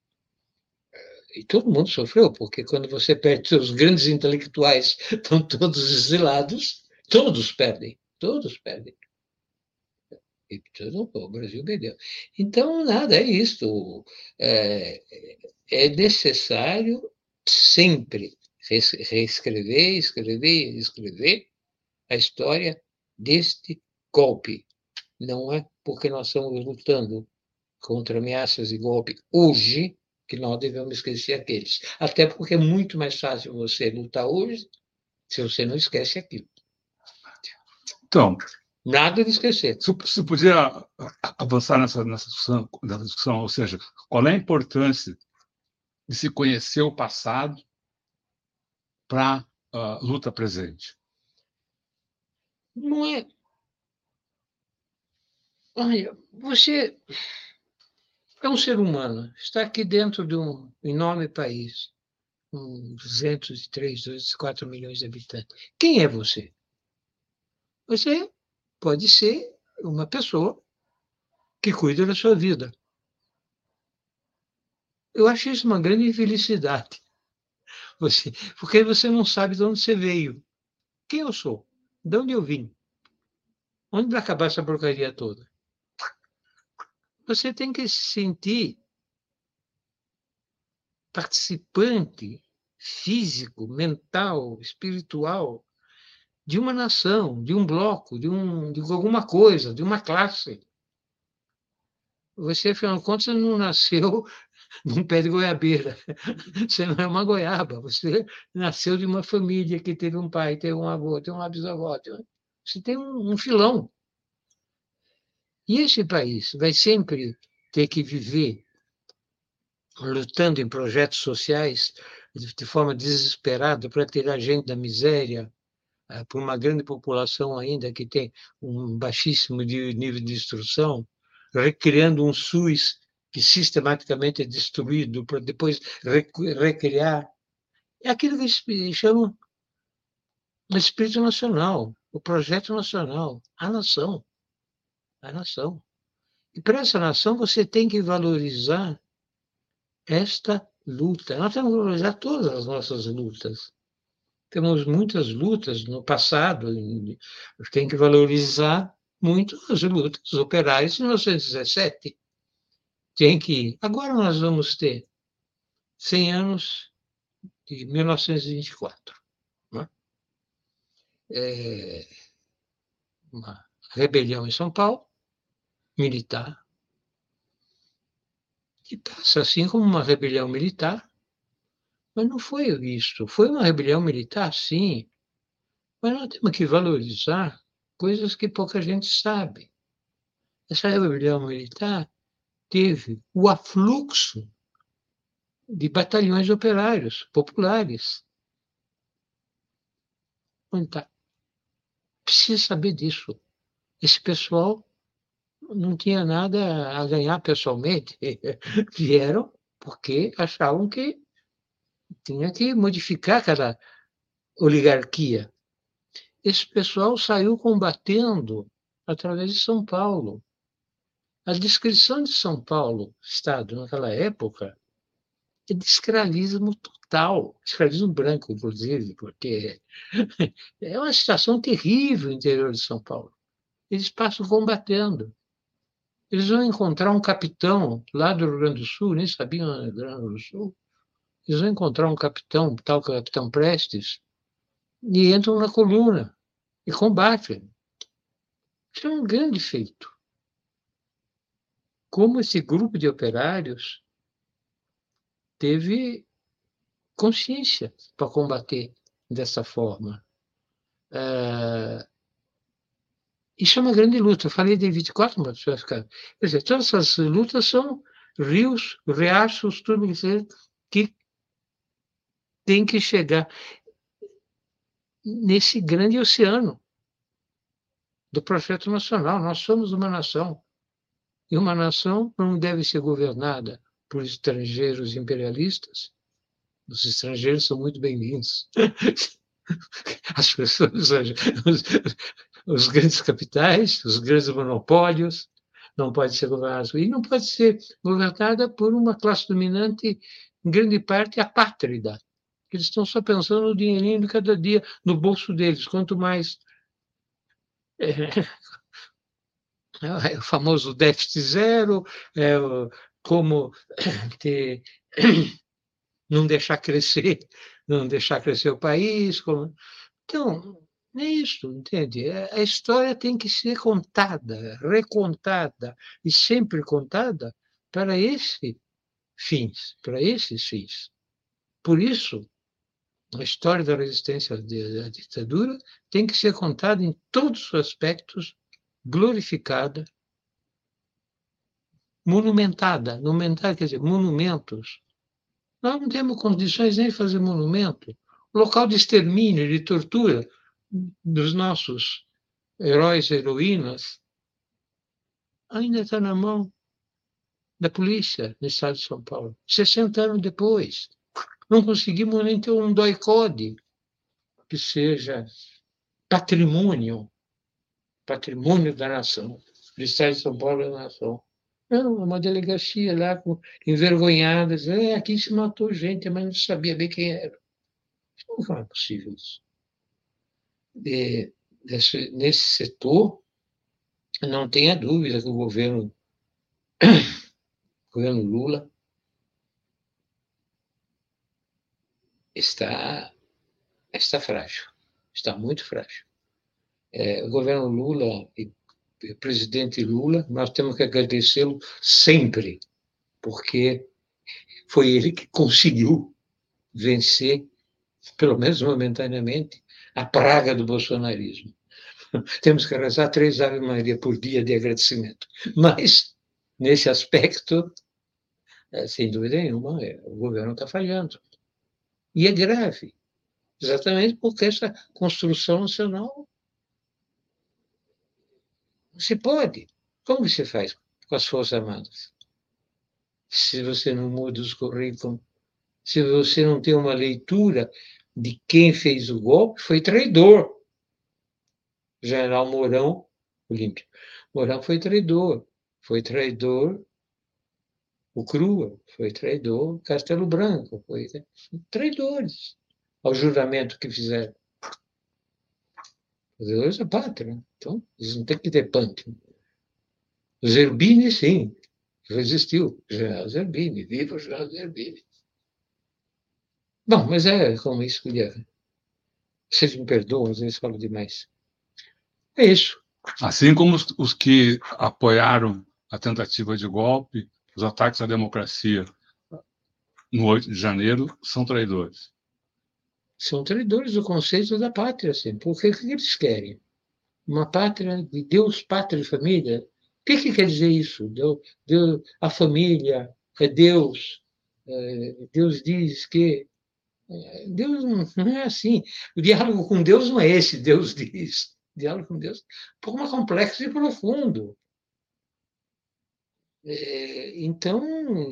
E todo mundo sofreu, porque quando você perde seus grandes intelectuais, estão todos exilados, todos perdem, todos perdem. E todo, o Brasil perdeu. Então, nada, é isto. É, é necessário sempre reescrever, escrever e escrever a história deste golpe. Não é porque nós estamos lutando contra ameaças de golpe hoje que nós devemos esquecer aqueles. Até porque é muito mais fácil você lutar hoje se você não esquece aquilo. Então, nada de esquecer. Você podia avançar nessa, nessa, discussão, nessa discussão, ou seja, qual é a importância de se conhecer o passado para a luta presente? Não é... Olha, você é um ser humano, está aqui dentro de um enorme país, com duzentos e três, duzentos e quatro milhões de habitantes. Quem é você? Você pode ser uma pessoa que cuida da sua vida. Eu acho isso uma grande infelicidade, você, porque você não sabe de onde você veio. Quem eu sou? De onde eu vim? Onde vai acabar essa porcaria toda? Você tem que se sentir participante físico, mental, espiritual de uma nação, de um bloco, de, um, de alguma coisa, de uma classe. Você, afinal de contas, não nasceu num pé de goiabeira. Você não é uma goiaba. Você nasceu de uma família que teve um pai, teve um avô, teve uma bisavó. Teve... Você tem um, um filão. E esse país vai sempre ter que viver lutando em projetos sociais de forma desesperada para tirar gente da miséria, por uma grande população ainda que tem um baixíssimo nível de instrução, recriando um SUS que sistematicamente é destruído para depois recriar. É aquilo que eles chamam de espírito nacional, o projeto nacional, a nação. A nação. E para essa nação você tem que valorizar esta luta. Nós temos que valorizar todas as nossas lutas. Temos muitas lutas no passado, tem que valorizar muito as lutas operárias de mil novecentos e dezessete. Tem que. Agora nós vamos ter cem anos de mil novecentos e vinte e quatro. Né? É uma rebelião em São Paulo, militar, que passa assim como uma rebelião militar, mas não foi isso. Foi uma rebelião militar, sim, mas nós temos que valorizar coisas que pouca gente sabe. Essa rebelião militar teve o afluxo de batalhões operários populares. Então, precisa saber disso. Esse pessoal não tinha nada a ganhar pessoalmente. Vieram porque achavam que tinha que modificar aquela oligarquia. Esse pessoal saiu combatendo através de São Paulo. A descrição de São Paulo, Estado, naquela época, é de escravismo total, escravismo branco, inclusive, porque é uma situação terrível no interior de São Paulo. Eles passam combatendo. Eles vão encontrar um capitão lá do Rio Grande do Sul, nem sabiam do Rio Grande do Sul. Eles vão encontrar um capitão, tal capitão Prestes, e entram na coluna e combatem. Isso é um grande feito. Como esse grupo de operários teve consciência para combater dessa forma. É... Isso é uma grande luta. Eu falei de vinte e quatro, mas vai ficar. Quer dizer, todas essas lutas são rios, riachos, tudo que tem que chegar nesse grande oceano do projeto nacional. Nós somos uma nação. E uma nação não deve ser governada por estrangeiros imperialistas. Os estrangeiros são muito bem-vindos. As pessoas, os, os grandes capitais, os grandes monopólios, não pode ser governada. E não pode ser governada por uma classe dominante, em grande parte, apátrida. Eles estão só pensando no dinheirinho de cada dia no bolso deles. Quanto mais é, é o famoso déficit zero, é, como ter, não deixar crescer, não deixar crescer o país. Como... Então, é isso, entende? A história tem que ser contada, recontada e sempre contada para esses fins, para esses fins. Por isso, a história da resistência à ditadura tem que ser contada em todos os aspectos, glorificada, monumentada. Monumentada quer dizer, monumentos. Nós não temos condições nem de fazer monumento. O local de extermínio, de tortura dos nossos heróis e heroínas ainda está na mão da polícia no estado de São Paulo. sessenta anos depois. Não conseguimos nem ter um D O I-Code que seja patrimônio, patrimônio da nação, do estado de São Paulo da nação. Não, uma delegacia lá com, envergonhada, dizendo, é, aqui se matou gente, mas não sabia bem quem era. Não é possível isso. E, nesse, nesse setor, não tenha dúvida que o governo, o governo Lula está, está frágil, está muito frágil. É, o governo Lula e o presidente Lula, nós temos que agradecê-lo sempre, porque foi ele que conseguiu vencer, pelo menos momentaneamente, a praga do bolsonarismo. Temos que rezar três Ave Maria por dia de agradecimento. Mas nesse aspecto, sem dúvida nenhuma, o governo está falhando. E é grave, exatamente porque essa construção nacional se pode. Como você faz com as Forças Armadas? Se você não muda os currículos, se você não tem uma leitura de quem fez o golpe, foi traidor. General Mourão, Olímpio. Mourão foi traidor. Foi traidor o Crua, foi traidor Castelo Branco, foi traidores ao juramento que fizeram. Traidores da pátria. Então, eles não têm que ter pântano. Zerbini, sim, resistiu. General Zerbini, viva o general Zerbini. Bom, mas é como isso que ele Vocês me perdoam, às vezes falo demais. É isso. Assim como os, os que apoiaram a tentativa de golpe, os ataques à democracia no oito de janeiro, são traidores. São traidores do conceito da pátria, assim. Porque o que eles querem? Uma pátria de Deus, pátria e família? O que, que quer dizer isso? Deus, Deus, a família é Deus. É, Deus diz que... Deus não é assim. O diálogo com Deus não é esse, Deus diz. O diálogo com Deus é um pouco mais complexo e profundo. É, então,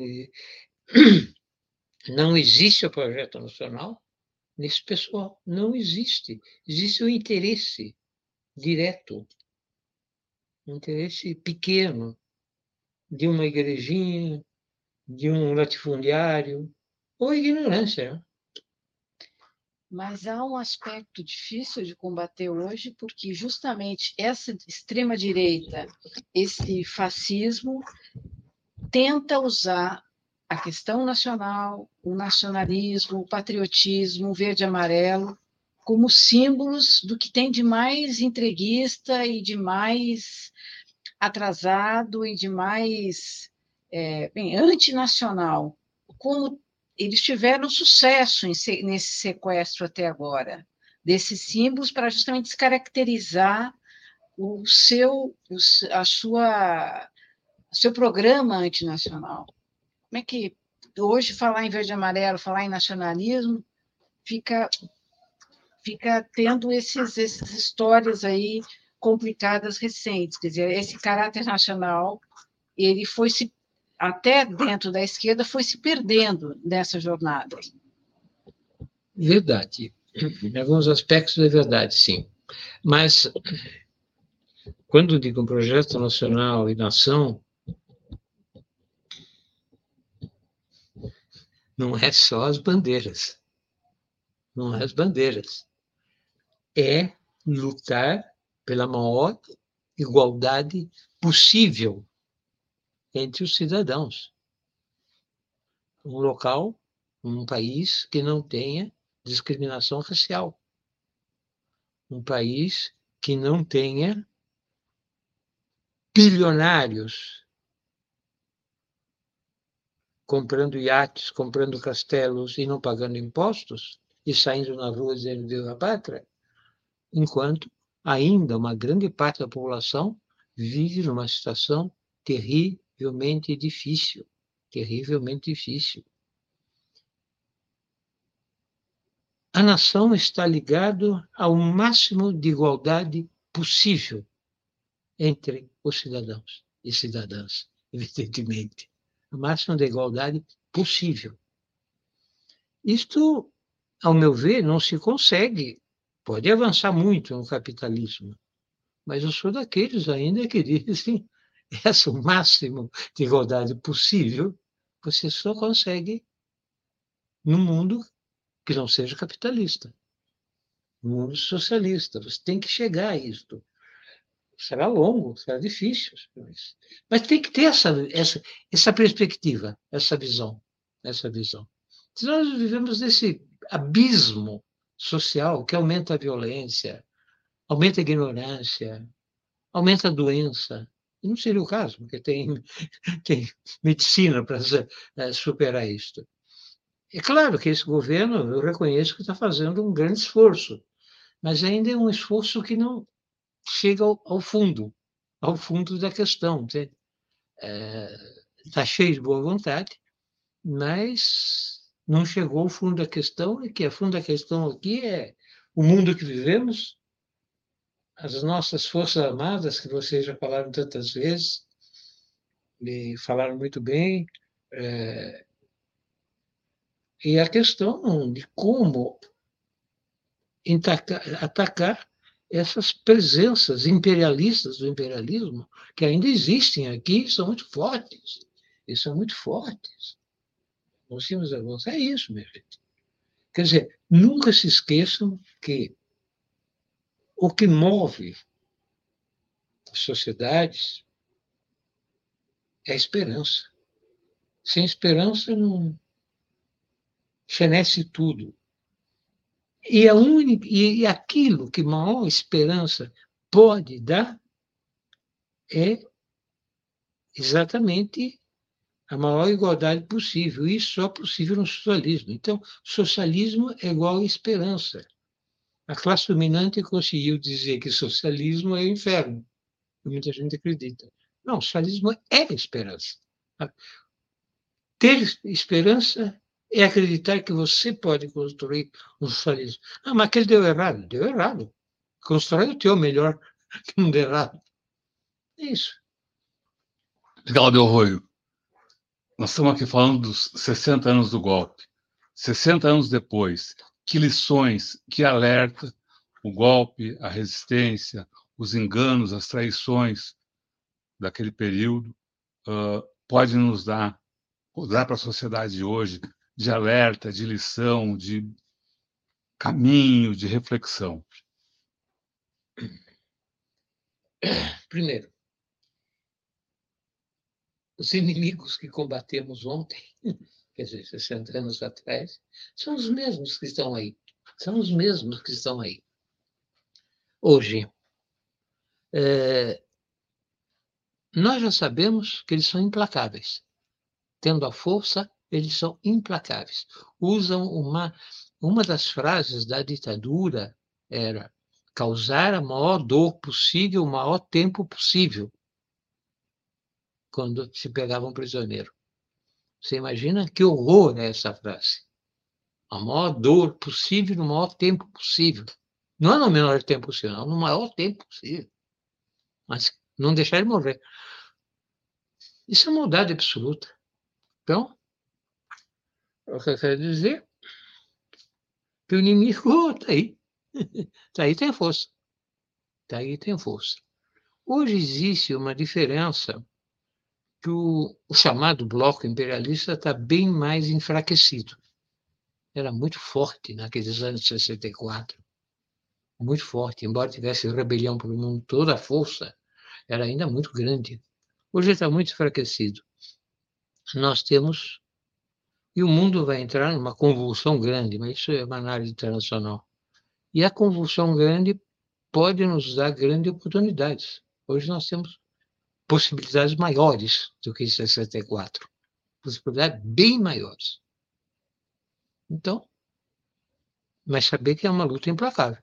não existe o projeto nacional nesse pessoal. Não existe. Existe o interesse direto, um interesse pequeno de uma igrejinha, de um latifundiário, ou ignorância. Mas há um aspecto difícil de combater hoje, porque justamente essa extrema-direita, esse fascismo, tenta usar a questão nacional, o nacionalismo, o patriotismo, o verde e amarelo, como símbolos do que tem de mais entreguista e de mais atrasado e de mais é, bem, antinacional. Como eles tiveram sucesso em, nesse sequestro até agora, desses símbolos, para justamente descaracterizar o seu, a sua, o seu programa antinacional. Como é que hoje falar em verde e amarelo, falar em nacionalismo, fica, fica tendo esses, essas histórias aí complicadas recentes, quer dizer, esse caráter nacional, ele foi se, até dentro da esquerda, foi se perdendo nessa jornada. Verdade. Em alguns aspectos é verdade, sim. Mas, quando digo projeto nacional e nação, não é só as bandeiras. Não é as bandeiras. É lutar pela maior igualdade possível entre os cidadãos. Um local, um país que não tenha discriminação racial. Um país que não tenha bilionários comprando iates, comprando castelos e não pagando impostos e saindo na rua dizendo viva a pátria, enquanto ainda uma grande parte da população vive numa situação terrivelmente difícil, terrivelmente difícil. A nação está ligada ao máximo de igualdade possível entre os cidadãos e cidadãs, evidentemente. O máximo de igualdade possível. Isto, ao meu ver, não se consegue. Pode avançar muito no capitalismo, mas eu sou daqueles ainda que dizem esse o máximo de igualdade possível você só consegue num mundo que não seja capitalista, num mundo socialista. Você tem que chegar a isto. Será longo, será difícil, mas tem que ter essa, essa, essa perspectiva, essa visão, essa visão. Nós vivemos nesse abismo social que aumenta a violência, aumenta a ignorância, aumenta a doença. E não seria o caso, porque tem, tem medicina para superar isto. É claro que esse governo, eu reconheço que está fazendo um grande esforço, mas ainda é um esforço que não chega ao, ao fundo, ao fundo da questão. Entende? está cheio de boa vontade, mas não chegou ao fundo da questão, e que a fundo da questão aqui é o mundo que vivemos, as nossas Forças Armadas, que vocês já falaram tantas vezes, e falaram muito bem, é, e a questão de como atacar, atacar essas presenças imperialistas do imperialismo, que ainda existem aqui, são muito fortes, e são muito fortes. Nós temos avançar, é isso, minha gente. Quer dizer, nunca se esqueçam que o que move as sociedades é a esperança. Sem esperança, não fenece tudo. E, a única, e aquilo que maior esperança pode dar é exatamente a maior igualdade possível. Isso só é possível no socialismo. Então, socialismo é igual a esperança. A classe dominante conseguiu dizer que socialismo é o inferno. Muita gente acredita. Não, socialismo é esperança. Ter esperança é acreditar que você pode construir um socialismo. Ah, mas aquele deu errado. Deu errado. Constrói o teu melhor, que não deu errado. É isso. Legal, Del Roio. Nós estamos aqui falando dos sessenta anos do golpe. sessenta anos depois, que lições, que alerta o golpe, a resistência, os enganos, as traições daquele período uh, pode nos dar, dar para a sociedade de hoje de alerta, de lição, de caminho, de reflexão? Primeiro, os inimigos que combatemos ontem, quer dizer, sessenta anos atrás, são os mesmos que estão aí. São os mesmos que estão aí. Hoje, é, nós já sabemos que eles são implacáveis. Tendo a força, eles são implacáveis. Usam uma... Uma das frases da ditadura era causar a maior dor possível, o maior tempo possível, quando se pegava um prisioneiro. Você imagina que horror é essa frase? A maior dor possível, no maior tempo possível. Não é no menor tempo possível, não, no maior tempo possível. Mas não deixar ele morrer. Isso é maldade absoluta. Então, o que eu quero dizer que o inimigo está aí. Está aí, tem força. Está aí, tem força. Hoje existe uma diferença que o, o chamado bloco imperialista está bem mais enfraquecido. Era muito forte naqueles anos de sessenta e quatro. Muito forte. Embora tivesse rebelião pelo mundo, toda a força era ainda muito grande. Hoje está muito enfraquecido. Nós temos... E o mundo vai entrar numa convulsão grande, mas isso é uma análise internacional. E a convulsão grande pode nos dar grandes oportunidades. Hoje nós temos possibilidades maiores do que em sessenta e quatro. Possibilidades bem maiores. Então, mas saber que é uma luta implacável.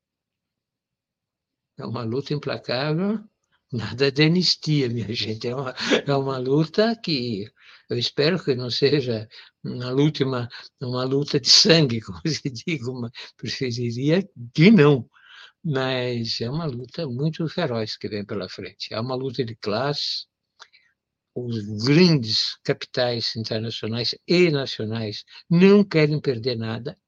É uma luta implacável, nada de anistia, minha gente. É uma, é uma luta que eu espero que não seja uma luta, uma, uma luta de sangue, como se diz, uma, preferiria que não. Mas é uma luta muito feroz que vem pela frente. É uma luta de classes. Os grandes capitais internacionais e nacionais não querem perder nada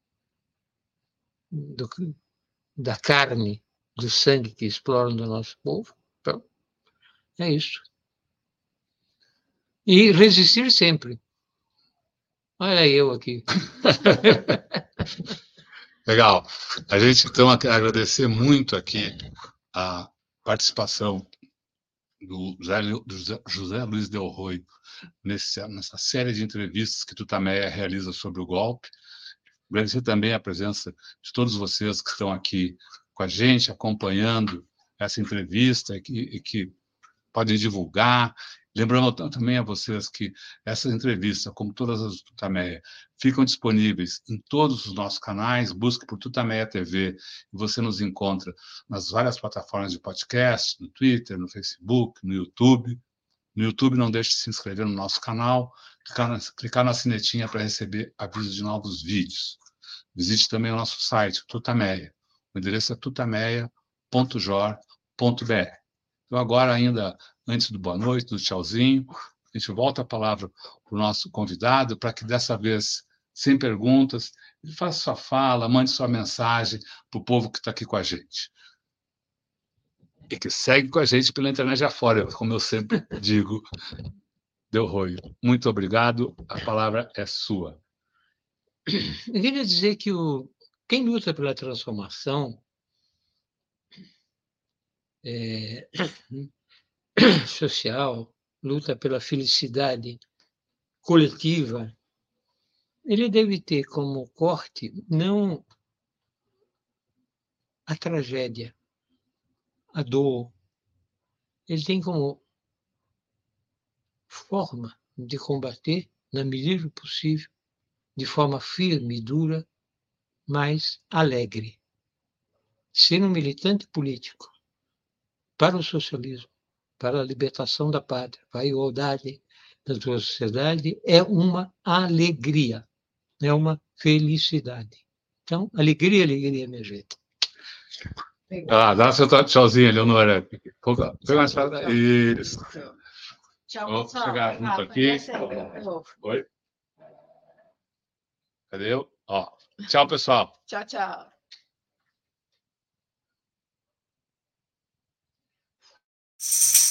do, da carne, do sangue que exploram do nosso povo. Então, é isso. E resistir sempre. Olha eu aqui. Legal. A gente, então, quer agradecer muito aqui a participação do José, do José Luiz Del Roio nesse, nessa série de entrevistas que Tutameia realiza sobre o golpe. Agradecer também a presença de todos vocês que estão aqui com a gente, acompanhando essa entrevista e que, e que podem divulgar. Lembrando também a vocês que essas entrevistas, como todas as do Tutameia, ficam disponíveis em todos os nossos canais. Busque por Tutameia T V e você nos encontra nas várias plataformas de podcast, no Twitter, no Facebook, no YouTube. No YouTube, não deixe de se inscrever no nosso canal, clicar na, clicar na sinetinha para receber avisos de novos vídeos. Visite também o nosso site, Tutameia. O endereço é tutameia ponto jor ponto br. Então, agora, ainda antes do boa noite, do tchauzinho, a gente volta a palavra para o nosso convidado, para que dessa vez, sem perguntas, ele faça sua fala, mande sua mensagem para o povo que está aqui com a gente. E que segue com a gente pela internet afora, como eu sempre digo, Delroio. Muito obrigado, a palavra é sua. Eu queria dizer que o, quem luta pela transformação é, social, luta pela felicidade coletiva, ele deve ter como corte não a tragédia, a dor. Ele tem como forma de combater, na medida do possível, de forma firme e dura, mas alegre. Ser um militante político para o socialismo, para a libertação da pátria, para a igualdade da sua sociedade, é uma alegria, é uma felicidade. Então, alegria, alegria, minha gente. Ah, dá seu tchauzinho, Leonora. Pega mais para isso. Tchau, Vou pessoal. chegar junto Ah, aqui. aí, Oi? Cadê eu? Ó, tchau, pessoal. tchau, tchau.